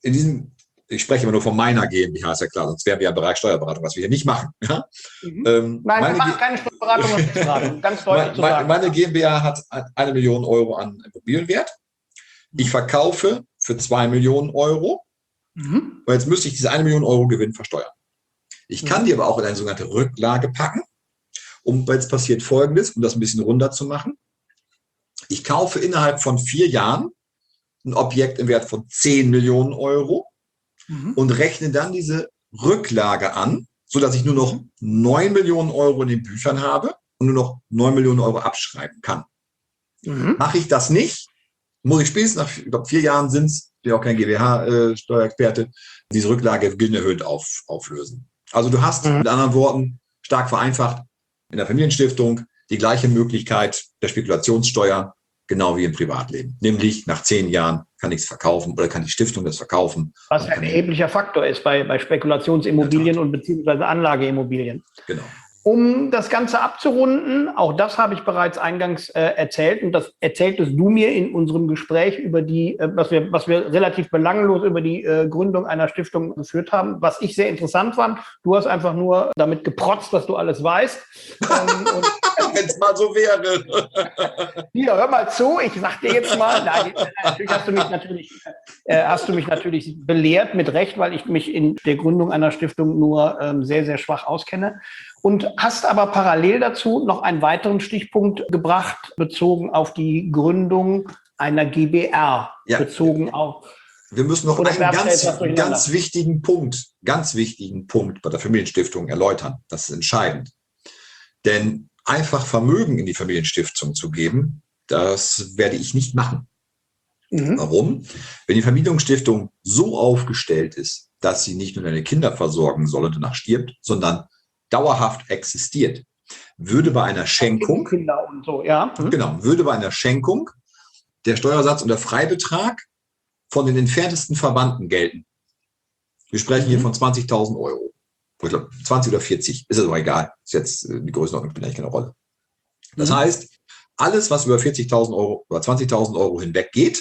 Ich spreche immer nur von meiner GmbH, ist ja klar, sonst wären wir ja im Bereich Steuerberatung, was wir hier nicht machen. Ja? Nein, wir machen keine Steuerberatung und Steuerberatung, ganz deutlich zu sagen. Meine GmbH hat 1 Million Euro an Immobilienwert. Ich verkaufe für 2 Millionen Euro. Und jetzt müsste ich diese 1 Million Euro Gewinn versteuern. Ich kann die aber auch in eine sogenannte Rücklage packen. Und jetzt passiert Folgendes, um das ein bisschen runder zu machen. Ich kaufe innerhalb von 4 Jahren ein Objekt im Wert von 10 Millionen Euro und rechne dann diese Rücklage an, sodass ich nur noch 9 Millionen Euro in den Büchern habe und nur noch 9 Millionen Euro abschreiben kann. Mache ich das nicht, muss ich spätestens nach 4 Jahren bin auch kein GmbH-Steuerexperte, diese Rücklage gewinnerhöhend auflösen. Also du hast mit anderen Worten stark vereinfacht in der Familienstiftung die gleiche Möglichkeit der Spekulationssteuer, genau wie im Privatleben. Nämlich nach 10 Jahren kann ich es verkaufen oder kann die Stiftung das verkaufen. Was ein erheblicher Faktor ist bei Spekulationsimmobilien und beziehungsweise Anlageimmobilien. Genau. Um das Ganze abzurunden, auch das habe ich bereits eingangs erzählt und das erzähltest du mir in unserem Gespräch über was wir relativ belanglos über die Gründung einer Stiftung geführt haben, was ich sehr interessant fand. Du hast einfach nur damit geprotzt, dass du alles weißt. Wenn es mal so wäre. Hier, hör mal zu, ich sag dir jetzt mal, natürlich hast du mich natürlich belehrt, mit Recht, weil ich mich in der Gründung einer Stiftung nur sehr, sehr schwach auskenne. Und hast aber parallel dazu noch einen weiteren Stichpunkt gebracht, bezogen auf die Gründung einer GbR. Ja. Bezogen auf. Wir müssen noch einen ganz wichtigen Punkt bei der Familienstiftung erläutern. Das ist entscheidend. Denn einfach Vermögen in die Familienstiftung zu geben, das werde ich nicht machen. Warum? Wenn die Familienstiftung so aufgestellt ist, dass sie nicht nur deine Kinder versorgen soll und danach stirbt, sondern dauerhaft existiert, würde bei einer Schenkung, Kinder und so, ja. Würde bei einer Schenkung der Steuersatz und der Freibetrag von den entferntesten Verwandten gelten. Wir sprechen hier von 20.000 Euro. Ich glaube, 20 oder 40, ist es aber egal. Ist jetzt die Größenordnung, spielt eigentlich keine Rolle. Das heißt, alles, was über 40.000 Euro, über 20.000 Euro hinweg geht,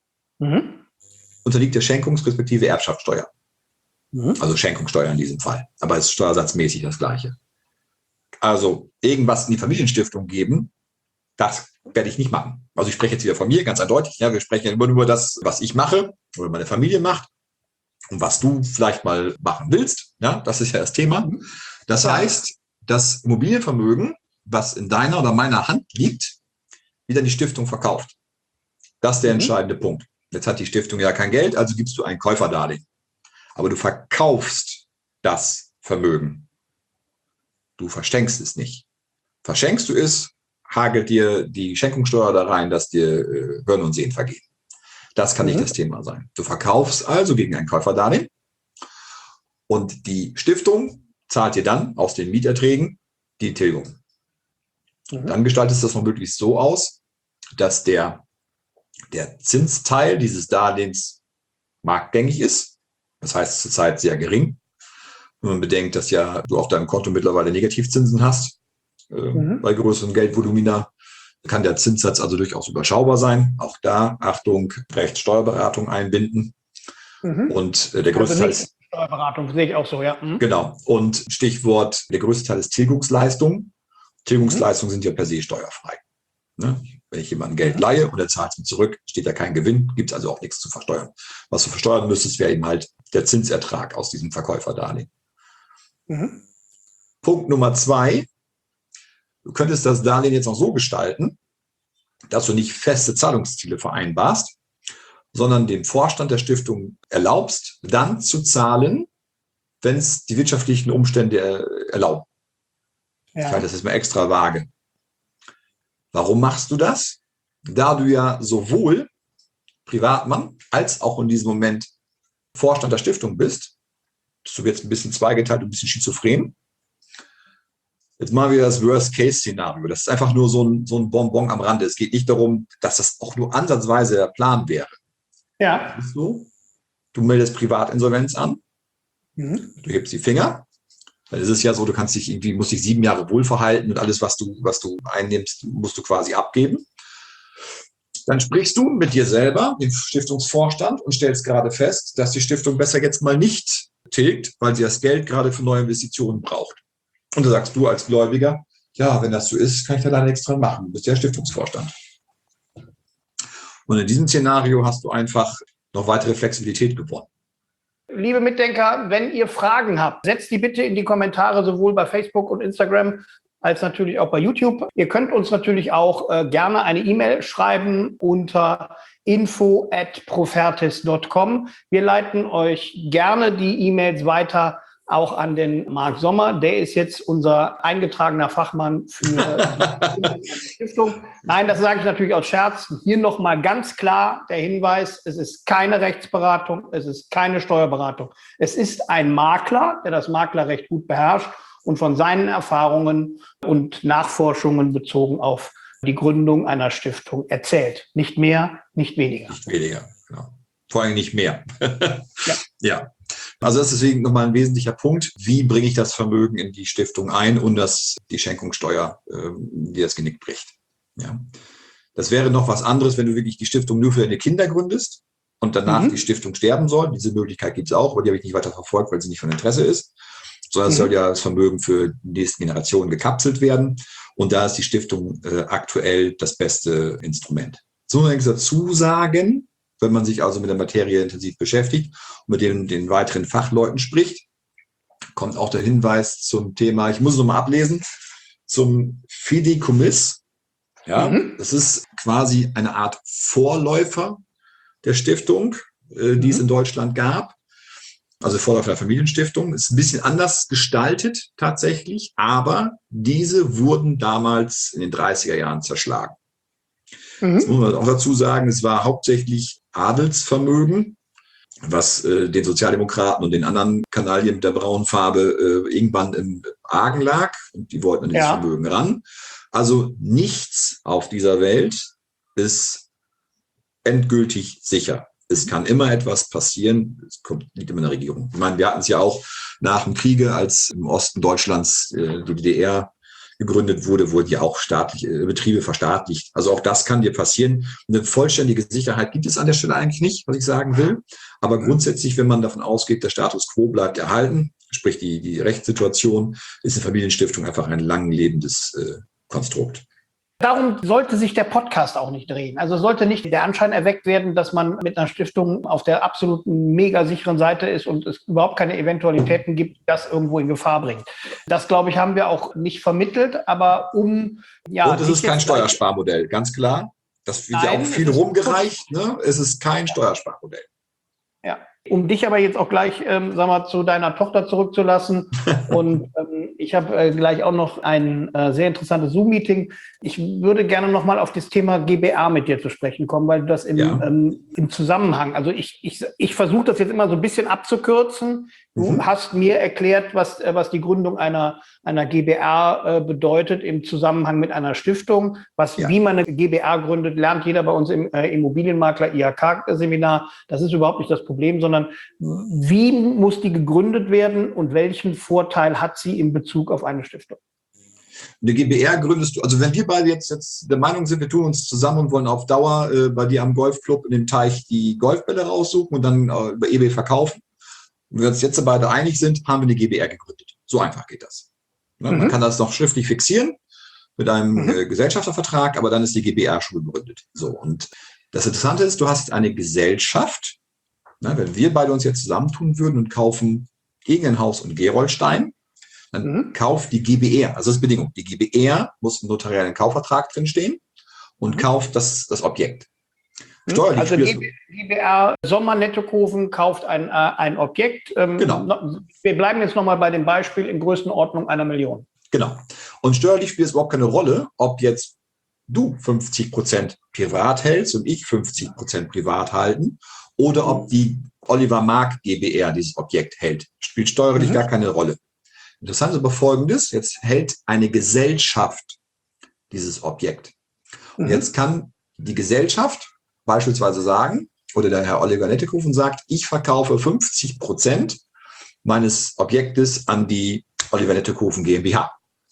unterliegt der Schenkungs- respektive Erbschaftssteuer. Also Schenkungssteuer in diesem Fall. Aber es ist steuersatzmäßig das Gleiche. Also irgendwas in die Familienstiftung geben, das werde ich nicht machen. Also ich spreche jetzt wieder von mir, ganz eindeutig. Ja, wir sprechen ja immer nur über das, was ich mache oder meine Familie macht und was du vielleicht mal machen willst. Ja, das ist ja das Thema. Das heißt, das Immobilienvermögen, was in deiner oder meiner Hand liegt, wieder in die Stiftung verkauft. Das ist der entscheidende Punkt. Jetzt hat die Stiftung ja kein Geld, also gibst du ein Käuferdarlehen. Aber du verkaufst das Vermögen. Du verschenkst es nicht. Verschenkst du es, hagelt dir die Schenkungssteuer da rein, dass dir Hören und Sehen vergehen. Das kann nicht das Thema sein. Du verkaufst also gegen ein Käuferdarlehen und die Stiftung zahlt dir dann aus den Mieterträgen die Tilgung. Dann gestaltest du das noch möglichst so aus, dass der Zinsteil dieses Darlehens marktgängig ist. Das heißt zurzeit sehr gering. Wenn man bedenkt, dass ja du auf deinem Konto mittlerweile Negativzinsen hast, bei größeren Geldvolumina, kann der Zinssatz also durchaus überschaubar sein. Auch da, Achtung, Rechtssteuerberatung einbinden. Und der größte Teil ist Steuerberatung, sehe ich auch so, ja. Genau. Und Stichwort, der größte Teil ist Tilgungsleistung. Tilgungsleistungen sind ja per se steuerfrei. Ne? Wenn ich jemandem Geld leihe und er zahlt es mir zurück, steht da kein Gewinn, gibt es also auch nichts zu versteuern. Was du versteuern müsstest, wäre eben halt der Zinsertrag aus diesem Verkäuferdarlehen. Punkt Nummer 2. Du könntest das Darlehen jetzt noch so gestalten, dass du nicht feste Zahlungsziele vereinbarst, sondern dem Vorstand der Stiftung erlaubst, dann zu zahlen, wenn es die wirtschaftlichen Umstände erlauben. Ja. Ich halte das jetzt mal extra vage. Warum machst du das? Da du ja sowohl Privatmann als auch in diesem Moment Vorstand der Stiftung bist, bist du jetzt ein bisschen zweigeteilt, ein bisschen schizophren. Jetzt machen wir das Worst-Case-Szenario. Das ist einfach nur so ein Bonbon am Rande. Es geht nicht darum, dass das auch nur ansatzweise der Plan wäre. Ja. Du meldest Privatinsolvenz an, du hebst die Finger. Dann ist es ja so, du musst dich 7 Jahre wohlverhalten und alles, was du einnimmst, musst du quasi abgeben. Dann sprichst du mit dir selber, dem Stiftungsvorstand, und stellst gerade fest, dass die Stiftung besser jetzt mal nicht tilgt, weil sie das Geld gerade für neue Investitionen braucht. Und da sagst du als Gläubiger, ja, wenn das so ist, kann ich da leider nichts dran machen. Du bist ja Stiftungsvorstand. Und in diesem Szenario hast du einfach noch weitere Flexibilität gewonnen. Liebe Mitdenker, wenn ihr Fragen habt, setzt die bitte in die Kommentare, sowohl bei Facebook und Instagram als natürlich auch bei YouTube. Ihr könnt uns natürlich auch gerne eine E-Mail schreiben unter info@profertis.com. Wir leiten euch gerne die E-Mails weiter, auch an den Marc Sommer. Der ist jetzt unser eingetragener Fachmann für die Stiftung. Nein, das sage ich natürlich aus Scherz. Hier nochmal ganz klar der Hinweis, es ist keine Rechtsberatung, es ist keine Steuerberatung. Es ist ein Makler, der das Maklerrecht gut beherrscht und von seinen Erfahrungen und Nachforschungen bezogen auf die Gründung einer Stiftung erzählt. Nicht mehr, nicht weniger. Nicht weniger, genau. Vor allem nicht mehr. Ja. Also das ist deswegen nochmal ein wesentlicher Punkt. Wie bringe ich das Vermögen in die Stiftung ein, und dass die Schenkungssteuer dir das Genick bricht? Ja. Das wäre noch was anderes, wenn du wirklich die Stiftung nur für deine Kinder gründest und danach die Stiftung sterben soll. Diese Möglichkeit gibt es auch, aber die habe ich nicht weiter verfolgt, weil sie nicht von Interesse ist. Sondern es soll ja das Vermögen für die nächsten Generationen gekapselt werden. Und da ist die Stiftung aktuell das beste Instrument. So muss man dazu sagen, wenn man sich also mit der Materie intensiv beschäftigt und mit den weiteren Fachleuten spricht, kommt auch der Hinweis zum Thema, ich muss es nochmal ablesen, zum Fideikommiss. Ja, das ist quasi eine Art Vorläufer der Stiftung, die es in Deutschland gab. Also Vorläufer der Familienstiftung. Ist ein bisschen anders gestaltet tatsächlich, aber diese wurden damals in den 30er Jahren zerschlagen. Das muss man auch dazu sagen, es war hauptsächlich Adelsvermögen, was den Sozialdemokraten und den anderen Kanaillen mit der braunen Farbe irgendwann im Argen lag, und die wollten an dieses Vermögen ran. Also nichts auf dieser Welt ist endgültig sicher. Es kann immer etwas passieren, liegt immer in der Regierung. Ich meine, wir hatten es ja auch nach dem Kriege, als im Osten Deutschlands die DDR gegründet wurde, wurden ja auch Betriebe verstaatlicht. Also auch das kann dir passieren. Eine vollständige Sicherheit gibt es an der Stelle eigentlich nicht, was ich sagen will. Aber grundsätzlich, wenn man davon ausgeht, der Status quo bleibt erhalten, sprich die Rechtssituation, ist eine Familienstiftung einfach ein lang lebendes Konstrukt. Darum sollte sich der Podcast auch nicht drehen. Also sollte nicht der Anschein erweckt werden, dass man mit einer Stiftung auf der absoluten mega sicheren Seite ist und es überhaupt keine Eventualitäten gibt, die das irgendwo in Gefahr bringt. Das, glaube ich, haben wir auch nicht vermittelt, aber Und es ist kein Steuersparmodell, ganz klar. Das wird ja auch viel rumgereicht. Ne? Es ist kein Steuersparmodell. Ja. Um dich aber jetzt auch gleich zu deiner Tochter zurückzulassen. Und Ich habe gleich auch noch ein sehr interessantes Zoom-Meeting. Ich würde gerne noch mal auf das Thema GbR mit dir zu sprechen kommen, weil du das im Zusammenhang, also ich versuche das jetzt immer so ein bisschen abzukürzen. Du hast mir erklärt, was die Gründung einer GbR bedeutet im Zusammenhang mit einer Stiftung. Wie man eine GbR gründet, lernt jeder bei uns im Immobilienmakler IHK-Seminar. Das ist überhaupt nicht das Problem, sondern wie muss die gegründet werden und welchen Vorteil hat sie in Bezug auf eine Stiftung? Eine GbR gründest du, also wenn wir beide jetzt der Meinung sind, wir tun uns zusammen und wollen auf Dauer bei dir am Golfclub in dem Teich die Golfbälle raussuchen und dann über eBay verkaufen. Und wir uns jetzt beide einig sind, haben wir eine GbR gegründet. So einfach geht das. Ne? Man kann das noch schriftlich fixieren mit einem Gesellschaftervertrag, aber dann ist die GbR schon gegründet. So, und das Interessante ist, du hast eine Gesellschaft. Ne, wenn wir beide uns jetzt zusammentun würden und kaufen Gegenhaus und Gerolstein, dann kauft die GbR, also das ist Bedingung, die GbR muss im notariellen Kaufvertrag drinstehen und kauft das Objekt. Steuerlich also GbR Sommer-Nettokofen kauft ein Objekt. Genau. Wir bleiben jetzt nochmal bei dem Beispiel in Größenordnung 1 Million. Genau. Und steuerlich spielt es überhaupt keine Rolle, ob jetzt du 50% privat hältst und ich 50% privat halten oder ob die Oliver Mark GbR dieses Objekt hält. Spielt steuerlich gar keine Rolle. Interessant ist aber Folgendes, jetzt hält eine Gesellschaft dieses Objekt. Und jetzt kann die Gesellschaft beispielsweise sagen, oder der Herr Oliver Nettekofen sagt, ich verkaufe 50% meines Objektes an die Oliver Nettekofen GmbH.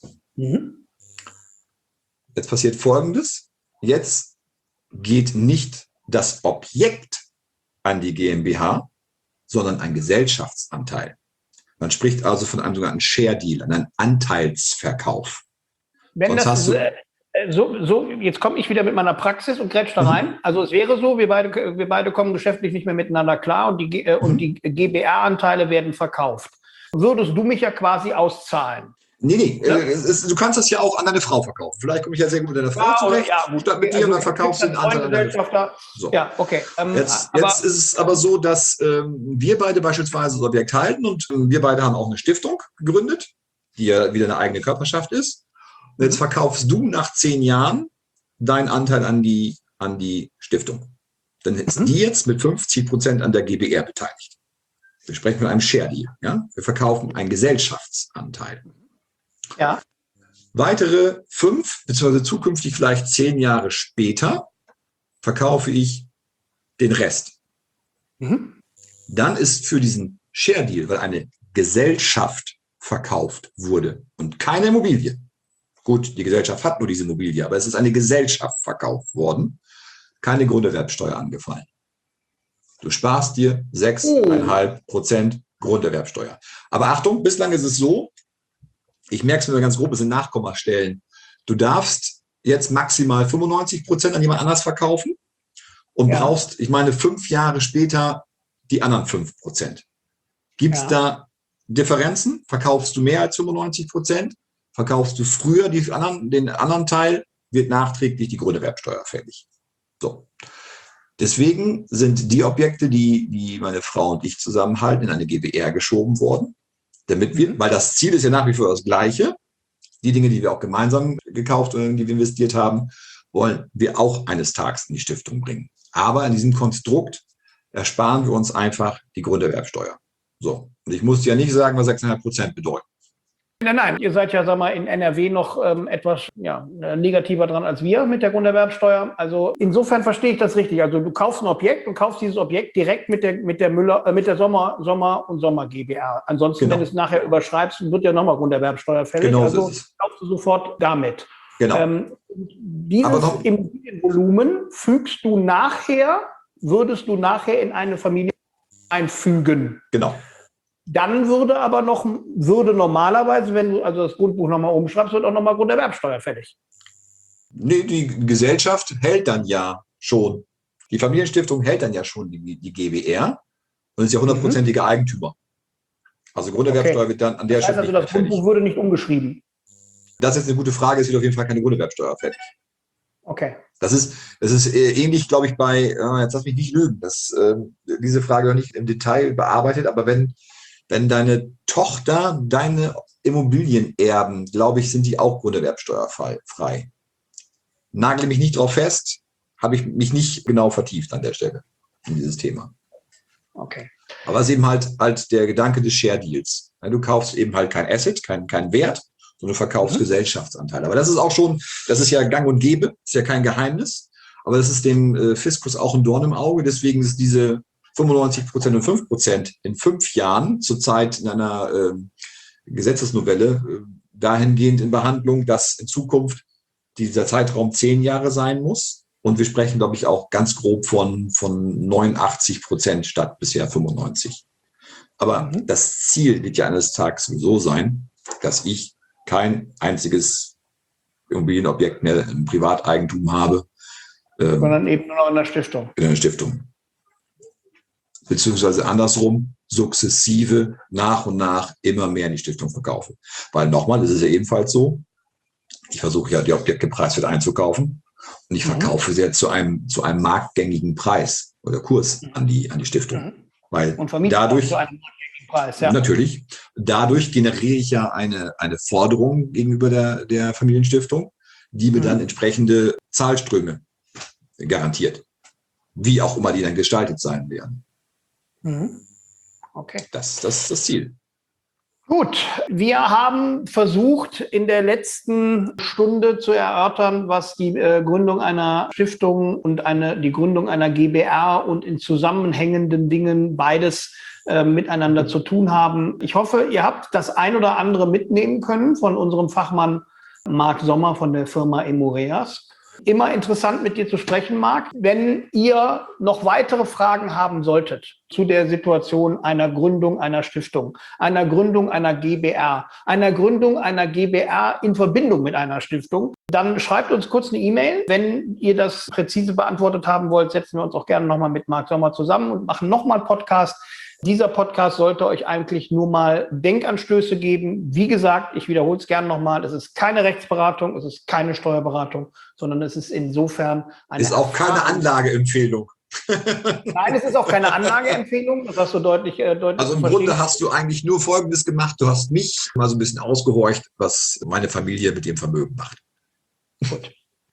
Jetzt passiert Folgendes, jetzt geht nicht das Objekt an die GmbH, sondern ein Gesellschaftsanteil. Man spricht also von einem sogenannten Share Deal, einem Anteilsverkauf. Wenn das jetzt komme ich wieder mit meiner Praxis und grätsch da rein. Also es wäre so, wir beide kommen geschäftlich nicht mehr miteinander klar und die GbR-Anteile werden verkauft. Würdest du mich ja quasi auszahlen? Nee, ja? Du kannst das ja auch an deine Frau verkaufen. Vielleicht komme ich ja sehr gut mit deiner Frau zurecht, statt mit dir und dann verkaufst du den Anteil an deine Frau. So. Ja, okay. Jetzt ist es aber so, dass wir beide beispielsweise das Objekt halten und wir beide haben auch eine Stiftung gegründet, die ja wieder eine eigene Körperschaft ist. Und jetzt verkaufst du nach 10 Jahren deinen Anteil an die Stiftung. Dann ist die jetzt mit 50% an der GbR beteiligt. Wir sprechen von einem Share Deal. Ja? Wir verkaufen einen Gesellschaftsanteil. Ja. Weitere 5, beziehungsweise zukünftig vielleicht 10 Jahre später, verkaufe ich den Rest. Dann ist für diesen Share Deal, weil eine Gesellschaft verkauft wurde und keine Immobilie. Gut, die Gesellschaft hat nur diese Immobilie, aber es ist eine Gesellschaft verkauft worden, keine Grunderwerbsteuer angefallen. Du sparst dir 6,5% Grunderwerbsteuer. Aber Achtung, bislang ist es so, ich merke es mir ganz grob, es sind Nachkommastellen. Du darfst jetzt maximal 95% an jemand anders verkaufen und brauchst, ich meine, 5 Jahre später die anderen 5%. Gibt es da Differenzen? Verkaufst du mehr als 95%? Verkaufst du früher den anderen Teil, wird nachträglich die Grunderwerbsteuer fällig. So. Deswegen sind die Objekte, die meine Frau und ich zusammenhalten, in eine GbR geschoben worden. Damit wir, weil das Ziel ist ja nach wie vor das gleiche, die Dinge, die wir auch gemeinsam gekauft und in die wir investiert haben, wollen wir auch eines Tages in die Stiftung bringen. Aber in diesem Konstrukt ersparen wir uns einfach die Grunderwerbsteuer. So. Und ich muss ja nicht sagen, was 6,5% bedeuten. Nein, ihr seid ja, sag mal, in NRW noch etwas negativer dran als wir mit der Grunderwerbsteuer. Also insofern verstehe ich das richtig. Also du kaufst ein Objekt und kaufst dieses Objekt direkt mit der Sommer und Sommer GbR. Ansonsten, wenn du es nachher überschreibst, wird ja nochmal Grunderwerbsteuer fällig. Genau, also kaufst du sofort damit. Genau. Dieses Immobilienvolumen würdest du nachher in eine Familie einfügen. Genau. Dann würde normalerweise, wenn du also das Grundbuch nochmal umschreibst, wird auch nochmal Grunderwerbsteuer fällig. Nee, die Gesellschaft hält dann ja schon, die Familienstiftung hält dann ja schon die GbR und ist ja 100%iger Eigentümer. Also Grunderwerbsteuer wird dann an der Stelle. Also das Grundbuch würde nicht umgeschrieben. Das ist jetzt eine gute Frage, es wird auf jeden Fall keine Grunderwerbsteuer fällig. Okay. Das ist ähnlich, glaube ich, bei, jetzt lass mich nicht lügen, diese Frage noch nicht im Detail bearbeitet, aber wenn wenn deine Tochter deine Immobilien erben, glaube ich, sind die auch grunderwerbsteuerfrei. Nagle mich nicht drauf fest, habe ich mich nicht genau vertieft an der Stelle in dieses Thema. Okay. Aber es ist eben halt der Gedanke des Share Deals. Du kaufst eben halt kein Asset, kein Wert, sondern du verkaufst Gesellschaftsanteile. Aber das ist auch schon, das ist ja gang und gäbe, ist ja kein Geheimnis. Aber das ist dem Fiskus auch ein Dorn im Auge. Deswegen ist diese 95% und 5% in 5 Jahren zurzeit in einer Gesetzesnovelle dahingehend in Behandlung, dass in Zukunft dieser Zeitraum 10 Jahre sein muss. Und wir sprechen, glaube ich, auch ganz grob von 89% statt bisher 95%. Aber das Ziel wird ja eines Tages so sein, dass ich kein einziges Immobilienobjekt mehr im Privateigentum habe. Sondern eben nur noch in der Stiftung. In einer Stiftung. Beziehungsweise andersrum, sukzessive, nach und nach immer mehr in die Stiftung verkaufe. Weil nochmal ist es ja ebenfalls so, ich versuche ja die Objekte preiswert einzukaufen und ich verkaufe sie ja zu einem marktgängigen Preis oder Kurs an die Stiftung. Weil und dadurch zu einem marktgängigen Preis, ja. Natürlich, dadurch generiere ich ja eine Forderung gegenüber der Familienstiftung, die mir dann entsprechende Zahlströme garantiert. Wie auch immer die dann gestaltet sein werden. Okay. Das ist das Ziel. Gut, wir haben versucht, in der letzten Stunde zu erörtern, was die Gründung einer Stiftung und die Gründung einer GbR und in zusammenhängenden Dingen beides miteinander zu tun haben. Ich hoffe, ihr habt das ein oder andere mitnehmen können von unserem Fachmann Marc Sommer von der Firma Emoreas. Immer interessant, mit dir zu sprechen, Marc. Wenn ihr noch weitere Fragen haben solltet zu der Situation einer Gründung einer Stiftung, einer Gründung einer GbR, einer Gründung einer GbR in Verbindung mit einer Stiftung, dann schreibt uns kurz eine E-Mail. Wenn ihr das präzise beantwortet haben wollt, setzen wir uns auch gerne nochmal mit Marc Sommer zusammen und machen nochmal einen Podcast. Dieser Podcast sollte euch eigentlich nur mal Denkanstöße geben. Wie gesagt, ich wiederhole es gerne nochmal, es ist keine Rechtsberatung, es ist keine Steuerberatung, sondern es ist insofern eine... Ist auch keine Anlageempfehlung. Nein, es ist auch keine Anlageempfehlung, das hast du deutlich Also im Grunde hast du eigentlich nur Folgendes gemacht, du hast mich mal so ein bisschen ausgehorcht, was meine Familie mit dem Vermögen macht. Gut.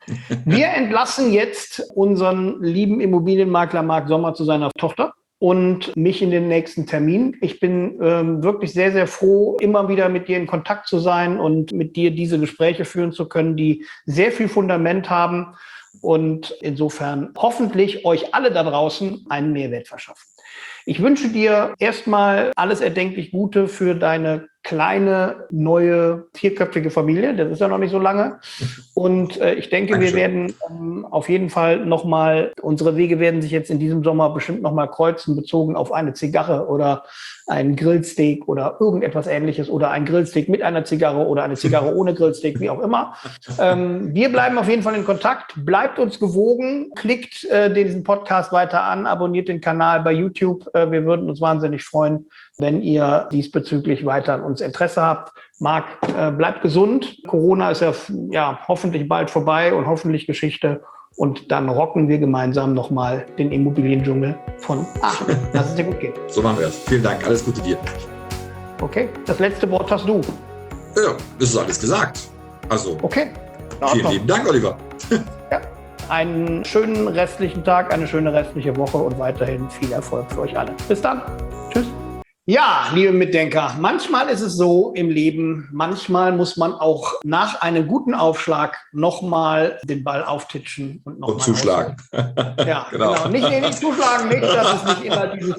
Wir entlassen jetzt unseren lieben Immobilienmakler Marc Sommer zu seiner Tochter und mich in den nächsten Termin. Ich bin wirklich sehr, sehr froh, immer wieder mit dir in Kontakt zu sein und mit dir diese Gespräche führen zu können, die sehr viel Fundament haben und insofern hoffentlich euch alle da draußen einen Mehrwert verschaffen. Ich wünsche dir erstmal alles erdenklich Gute für deine kleine, neue, 4-köpfige Familie. Das ist ja noch nicht so lange. Und ich denke, wir werden auf jeden Fall unsere Wege werden sich jetzt in diesem Sommer bestimmt nochmal kreuzen, bezogen auf eine Zigarre oder ein Grillsteak oder irgendetwas Ähnliches oder ein Grillsteak mit einer Zigarre oder eine Zigarre ohne Grillsteak, wie auch immer. Wir bleiben auf jeden Fall in Kontakt. Bleibt uns gewogen. Klickt diesen Podcast weiter an, abonniert den Kanal bei YouTube. Wir würden uns wahnsinnig freuen, wenn ihr diesbezüglich weiter an uns Interesse habt. Marc, bleibt gesund. Corona ist ja hoffentlich bald vorbei und hoffentlich Geschichte. Und dann rocken wir gemeinsam nochmal den Immobiliendschungel von Aachen. Lass es dir gut gehen. So machen wir es. Vielen Dank. Alles Gute dir. Okay, das letzte Wort hast du. Ja, das ist alles gesagt. Also, okay. Vielen lieben Dank, Oliver. Ja. Einen schönen restlichen Tag, eine schöne restliche Woche und weiterhin viel Erfolg für euch alle. Bis dann. Tschüss. Ja, liebe Mitdenker, manchmal ist es so im Leben, manchmal muss man auch nach einem guten Aufschlag nochmal den Ball auftitschen und nochmal zuschlagen. Ja, genau. Nicht zuschlagen, das ist nicht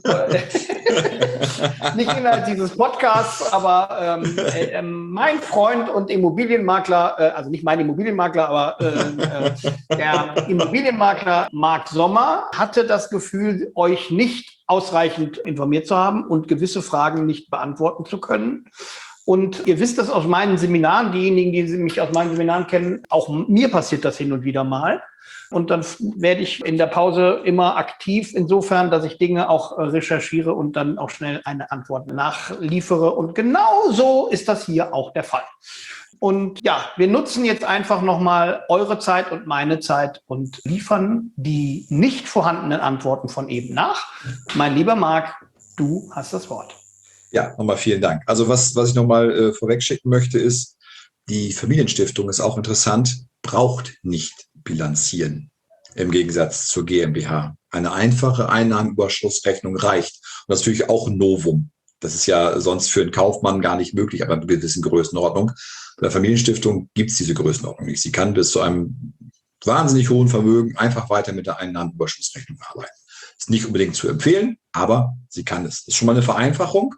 Inhalt dieses Podcasts, aber mein Freund und Immobilienmakler, also nicht mein Immobilienmakler, aber der Immobilienmakler Marc Sommer hatte das Gefühl, euch nicht ausreichend informiert zu haben und gewisse Fragen nicht beantworten zu können. Und ihr wisst das aus meinen Seminaren, diejenigen, die mich aus meinen Seminaren kennen, auch mir passiert das hin und wieder mal. Und dann werde ich in der Pause immer aktiv, insofern, dass ich Dinge auch recherchiere und dann auch schnell eine Antwort nachliefere. Und genau so ist das hier auch der Fall. Und ja, wir nutzen jetzt einfach nochmal eure Zeit und meine Zeit und liefern die nicht vorhandenen Antworten von eben nach. Mein lieber Marc, du hast das Wort. Ja, nochmal vielen Dank. Also was ich nochmal vorweg schicken möchte, ist, die Familienstiftung ist auch interessant, braucht nicht bilanzieren im Gegensatz zur GmbH. Eine einfache Einnahmenüberschussrechnung reicht. Und das ist natürlich auch ein Novum. Das ist ja sonst für einen Kaufmann gar nicht möglich, aber eine gewissen Größenordnung. Bei der Familienstiftung gibt es diese Größenordnung nicht. Sie kann bis zu einem wahnsinnig hohen Vermögen einfach weiter mit der Einnahmenüberschussrechnung arbeiten. Ist nicht unbedingt zu empfehlen, aber sie kann es. Das ist schon mal eine Vereinfachung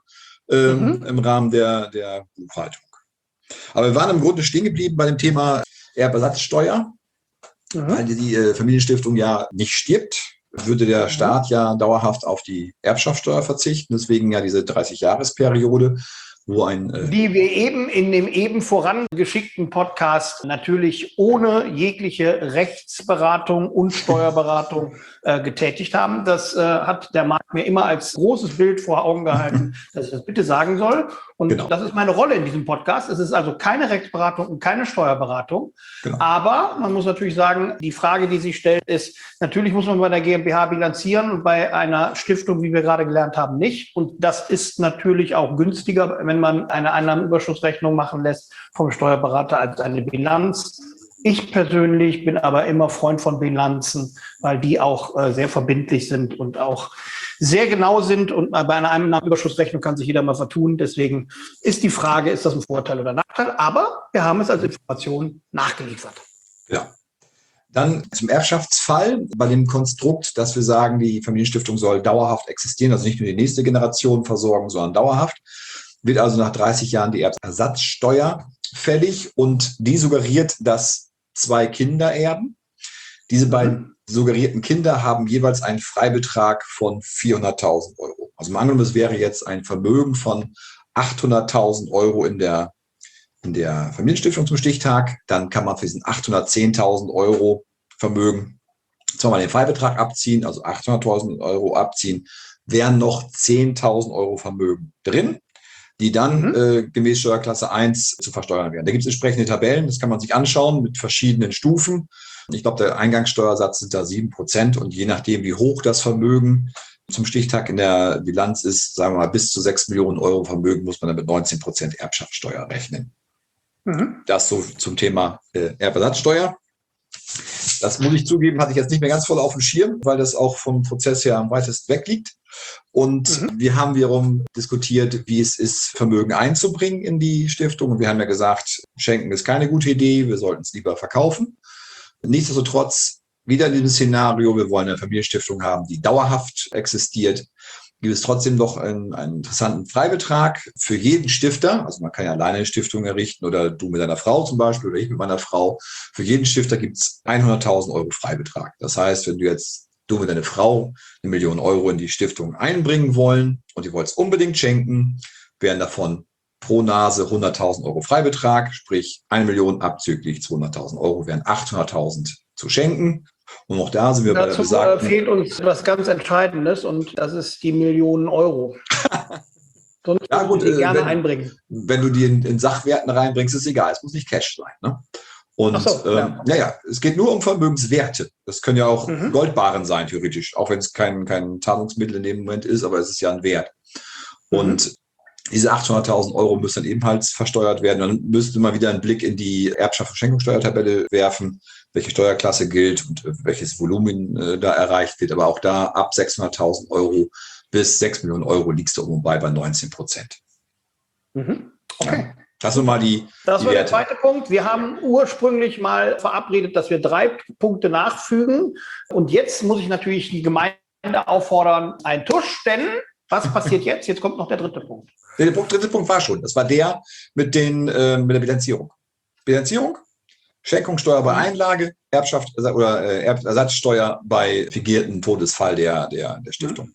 im Rahmen der Buchhaltung. Aber wir waren im Grunde stehen geblieben bei dem Thema Erbersatzsteuer, weil die Familienstiftung ja nicht stirbt, würde der Staat ja dauerhaft auf die Erbschaftssteuer verzichten. Deswegen ja diese 30-Jahresperiode, wo die wir eben in dem eben vorangeschickten Podcast natürlich ohne jegliche Rechtsberatung und Steuerberatung getätigt haben. Das hat der Marc mir immer als großes Bild vor Augen gehalten, dass ich das bitte sagen soll. Und genau, das ist meine Rolle in diesem Podcast. Es ist also keine Rechtsberatung und keine Steuerberatung. Genau. Aber man muss natürlich sagen, die Frage, die sich stellt, ist, natürlich muss man bei der GmbH bilanzieren und bei einer Stiftung, wie wir gerade gelernt haben, nicht. Und das ist natürlich auch günstiger, wenn man eine Einnahmenüberschussrechnung machen lässt vom Steuerberater als eine Bilanz. Ich persönlich bin aber immer Freund von Bilanzen, weil die auch sehr verbindlich sind und auch sehr genau sind. Und bei einer Einnahmenüberschussrechnung kann sich jeder mal vertun. Deswegen ist die Frage, ist das ein Vorteil oder Nachteil? Aber wir haben es als Information nachgeliefert. Ja. Dann zum Erbschaftsfall bei dem Konstrukt, dass wir sagen, die Familienstiftung soll dauerhaft existieren, also nicht nur die nächste Generation versorgen, sondern dauerhaft, wird also nach 30 Jahren die Erbersatzsteuer fällig und die suggeriert, dass 2 Kinder erben. Diese beiden suggerierten Kinder haben jeweils einen Freibetrag von 400.000 Euro. Also mal angenommen, es wäre jetzt ein Vermögen von 800.000 Euro in der Familienstiftung zum Stichtag, dann kann man für diesen 810.000 Euro Vermögen zweimal den Freibetrag abziehen, also 800.000 Euro abziehen, wären noch 10.000 Euro Vermögen drin, die dann gemäß Steuerklasse 1 zu versteuern werden. Da gibt es entsprechende Tabellen, das kann man sich anschauen mit verschiedenen Stufen. Ich glaube, der Eingangssteuersatz sind da 7% und je nachdem, wie hoch das Vermögen zum Stichtag in der Bilanz ist, sagen wir mal, bis zu 6 Millionen Euro Vermögen muss man dann mit 19% Erbschaftssteuer rechnen. Das so zum Thema Erbersatzsteuer. Das muss ich zugeben, hatte ich jetzt nicht mehr ganz voll auf dem Schirm, weil das auch vom Prozess her am weitesten weg liegt. Und wir haben wiederum diskutiert, wie es ist, Vermögen einzubringen in die Stiftung. Und wir haben ja gesagt, schenken ist keine gute Idee, wir sollten es lieber verkaufen. Nichtsdestotrotz, wieder in diesem Szenario, wir wollen eine Familienstiftung haben, die dauerhaft existiert, gibt es trotzdem noch einen interessanten Freibetrag für jeden Stifter. Also man kann ja alleine eine Stiftung errichten oder du mit deiner Frau zum Beispiel oder ich mit meiner Frau. Für jeden Stifter gibt es 100.000 Euro Freibetrag. Das heißt, wenn du mit deiner Frau 1 Million Euro in die Stiftung einbringen wollen und ihr wollt es unbedingt schenken, wären davon pro Nase 100.000 Euro Freibetrag, sprich 1 Million abzüglich 200.000 Euro wären 800.000 zu schenken. Und auch da sind wir bei der besagten... Dazu fehlt uns was ganz Entscheidendes und das ist die Millionen Euro. Sonst ja, gut, die gerne einbringen. Wenn du die in Sachwerten reinbringst, ist egal. Es muss nicht Cash sein. Ne? Und es geht nur um Vermögenswerte. Das können ja auch Goldbarren sein, theoretisch. Auch wenn es kein Zahlungsmittel in dem Moment ist, aber es ist ja ein Wert. Und diese 800.000 Euro müssen dann ebenfalls versteuert werden. Dann müsste man wieder einen Blick in die Erbschafts- und Schenkungssteuertabelle werfen, welche Steuerklasse gilt und welches Volumen da erreicht wird. Aber auch da ab 600.000 Euro bis 6 Millionen Euro liegst du bei 19%. Okay. Ja. Das war mal Das war der zweite Punkt. Wir haben ursprünglich mal verabredet, dass wir 3 Punkte nachfügen. Und jetzt muss ich natürlich die Gemeinde auffordern, einen Tusch, denn was passiert jetzt? Jetzt kommt noch der 3. Punkt. Der dritte Punkt war schon. Das war der mit der Bilanzierung. Bilanzierung, Schenkungssteuer bei Einlage, Erbschaft oder Ersatzsteuer bei fingierten Todesfall der Stiftung.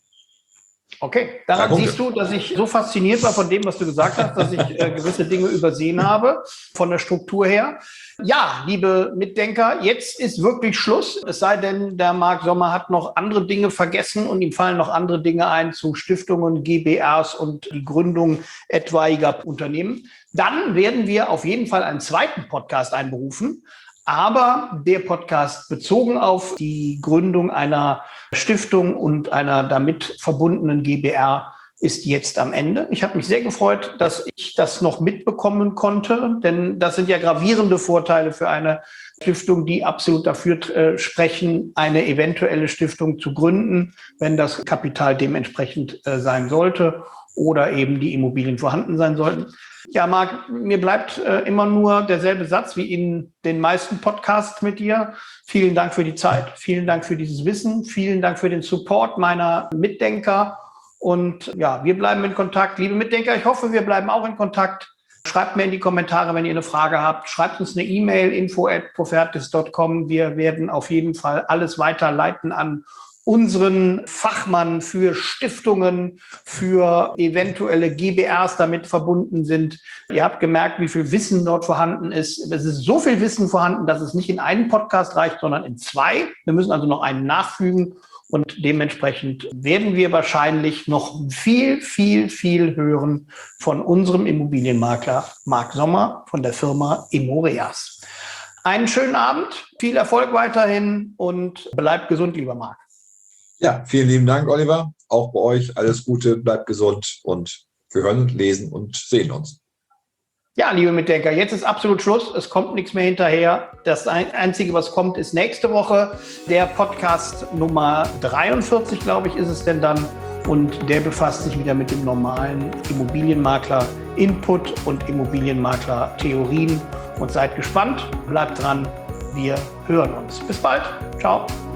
Okay, daran siehst du, dass ich so fasziniert war von dem, was du gesagt hast, dass ich gewisse Dinge übersehen habe, von der Struktur her. Ja, liebe Mitdenker, jetzt ist wirklich Schluss. Es sei denn, der Marc Sommer hat noch andere Dinge vergessen und ihm fallen noch andere Dinge ein zu Stiftungen, GbRs und die Gründung etwaiger Unternehmen. Dann werden wir auf jeden Fall einen zweiten Podcast einberufen. Aber der Podcast bezogen auf die Gründung einer Stiftung und einer damit verbundenen GbR ist jetzt am Ende. Ich habe mich sehr gefreut, dass ich das noch mitbekommen konnte, denn das sind ja gravierende Vorteile für eine Stiftung, die absolut dafür sprechen, eine eventuelle Stiftung zu gründen, wenn das Kapital dementsprechend sein sollte oder eben die Immobilien vorhanden sein sollten. Ja, Marc, mir bleibt immer nur derselbe Satz wie in den meisten Podcasts mit dir. Vielen Dank für die Zeit, vielen Dank für dieses Wissen, vielen Dank für den Support meiner Mitdenker. Und ja, wir bleiben in Kontakt. Liebe Mitdenker, ich hoffe, wir bleiben auch in Kontakt. Schreibt mir in die Kommentare, wenn ihr eine Frage habt. Schreibt uns eine E-Mail, info@profertis.com. Wir werden auf jeden Fall alles weiterleiten an unseren Fachmann für Stiftungen, für eventuelle GbRs damit verbunden sind. Ihr habt gemerkt, wie viel Wissen dort vorhanden ist. Es ist so viel Wissen vorhanden, dass es nicht in einen Podcast reicht, sondern in 2. Wir müssen also noch einen nachfügen. Und dementsprechend werden wir wahrscheinlich noch viel hören von unserem Immobilienmakler Marc Sommer von der Firma Immoreas. Einen schönen Abend, viel Erfolg weiterhin und bleibt gesund, lieber Marc. Ja, vielen lieben Dank, Oliver. Auch bei euch alles Gute, bleibt gesund und wir hören, lesen und sehen uns. Ja, liebe Mitdenker, jetzt ist absolut Schluss. Es kommt nichts mehr hinterher. Das Einzige, was kommt, ist nächste Woche der Podcast Nummer 43, glaube ich, ist es denn dann. Und der befasst sich wieder mit dem normalen Immobilienmakler-Input und Immobilienmakler-Theorien. Und seid gespannt, bleibt dran. Wir hören uns. Bis bald. Ciao.